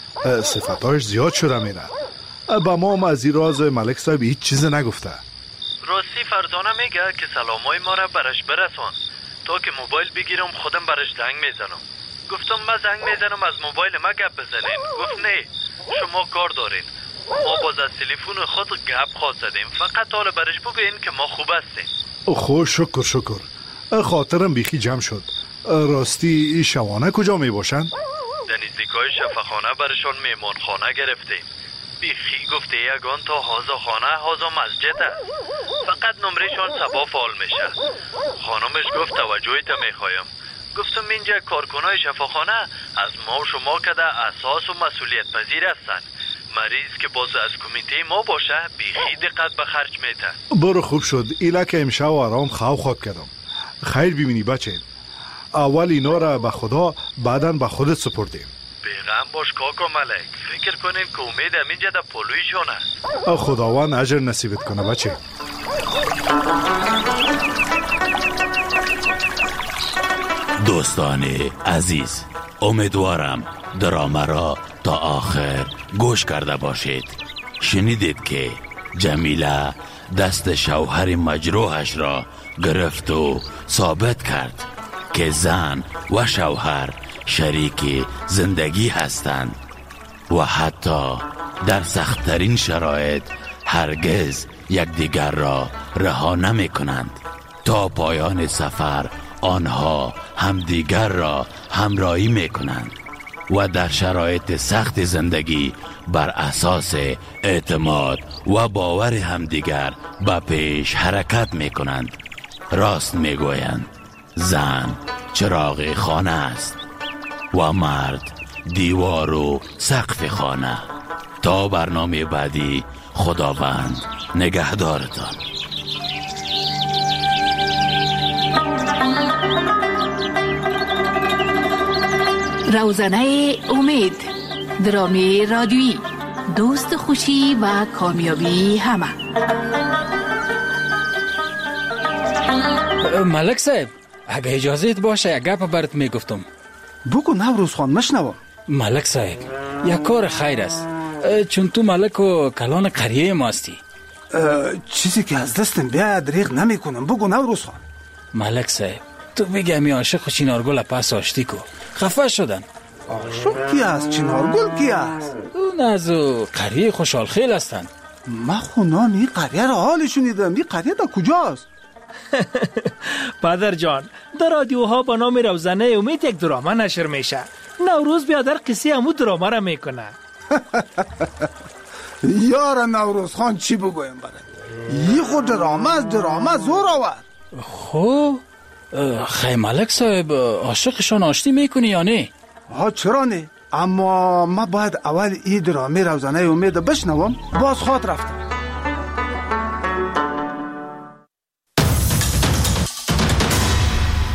[SPEAKER 5] صفتاش زیاد شده میره. با ما هم از این راز ملک صاحب هیچ چیز نگفته.
[SPEAKER 10] راستی فرزانه میگه که سلامای ما را برش برسان تا که موبایل بگیرم خودم برش زنگ میزنم. گفتم من زنگ میزنم از موبایل ما گپ بزنین. گفت نه شما کار دارین. ما باز از تلفن خود گپ خواست زدیم، فقط حالا برش بگین که ما خوب هستیم.
[SPEAKER 5] خو شکر شکر. خاطرم بیخی جمع شد. راستی شوانه کجا می باشن؟
[SPEAKER 10] در نزدیکای شفاخانه برشان میمان خانه گرفتیم. بیخی گفته یگان تا هازا خانه هازا مسجد است. فقط نمرهشان سبا فعال میشه. خانمش گفت توجهیت میخوایم. گفتم اینجا کارکنای شفاخانه از ما و شما که در اساس و مسئولیت پذیر هستن. مریض که باز از کمیته ما باشه بیخی دقت به خرج میته.
[SPEAKER 5] برو خوب شد. ایلا که امشب آرام خواب خواب کردم. خیر ببینی بچه. اول اینا را به خدا بعداً به خودت سپردیم.
[SPEAKER 10] بیغم باش کاکا ملک. فکر کنین که امید همینجا در پلویشون است.
[SPEAKER 5] خداوند اجر نصیبت کنه بچه.
[SPEAKER 23] دوستان عزیز، امیدوارم درامه را تا آخر گوش کرده باشید. شنیدید که جمیله دست شوهر مجروحش را گرفت و ثابت کرد که زن و شوهر شریک زندگی هستند و حتی در سخت‌ترین شرایط هرگز یکدیگر را رها نمی کنند. تا پایان سفر آنها همدیگر را همراهی می کنند و در شرایط سخت زندگی بر اساس اعتماد و باور همدیگر به پیش حرکت می کنند. راست می گویند زن چراغ خانه است و مرد دیوار و سقف خانه. تا برنامه بعدی خداوند نگهدارتان.
[SPEAKER 22] روزنه امید، درامی رادیویی، دوست خوشی و کامیابی همه.
[SPEAKER 17] ملک صاحب اگه اجازت باشه یک گپ برات میگفتم.
[SPEAKER 8] بگو نوروز خان مشنوم.
[SPEAKER 17] ملک صاحب یک کار خیر است، چون تو ملک و کلان قریه ما هستی.
[SPEAKER 8] چیزی که از دستم بیاید دریغ نمی کنم. بگو نوروز خان.
[SPEAKER 17] ملک صاحب تو بگمی عاشق چنارگل پس آشتی کو خفه شدن.
[SPEAKER 25] عاشق کی است؟ چنارگل کی است؟
[SPEAKER 17] اون از قریه خوشحال خیل هستن.
[SPEAKER 25] من خونان این قریه را حال شنیدم. این قریه در کجاست؟
[SPEAKER 2] پدر جان در رادیوها با نام روزنه امید یک دراما نشر میشه. نوروز بیادر قصه همو دراما را میکنه.
[SPEAKER 25] یار نوروز خان چی بگویم برد؟ یه خود دراما از دراما زور آور.
[SPEAKER 17] خب خیلی ملک صاحب عاشقشان آشتی میکنی یا نه؟
[SPEAKER 25] ها چرا نه؟ اما ما باید اول این درامی روزنه امید بشنوم باز خواد رفتم.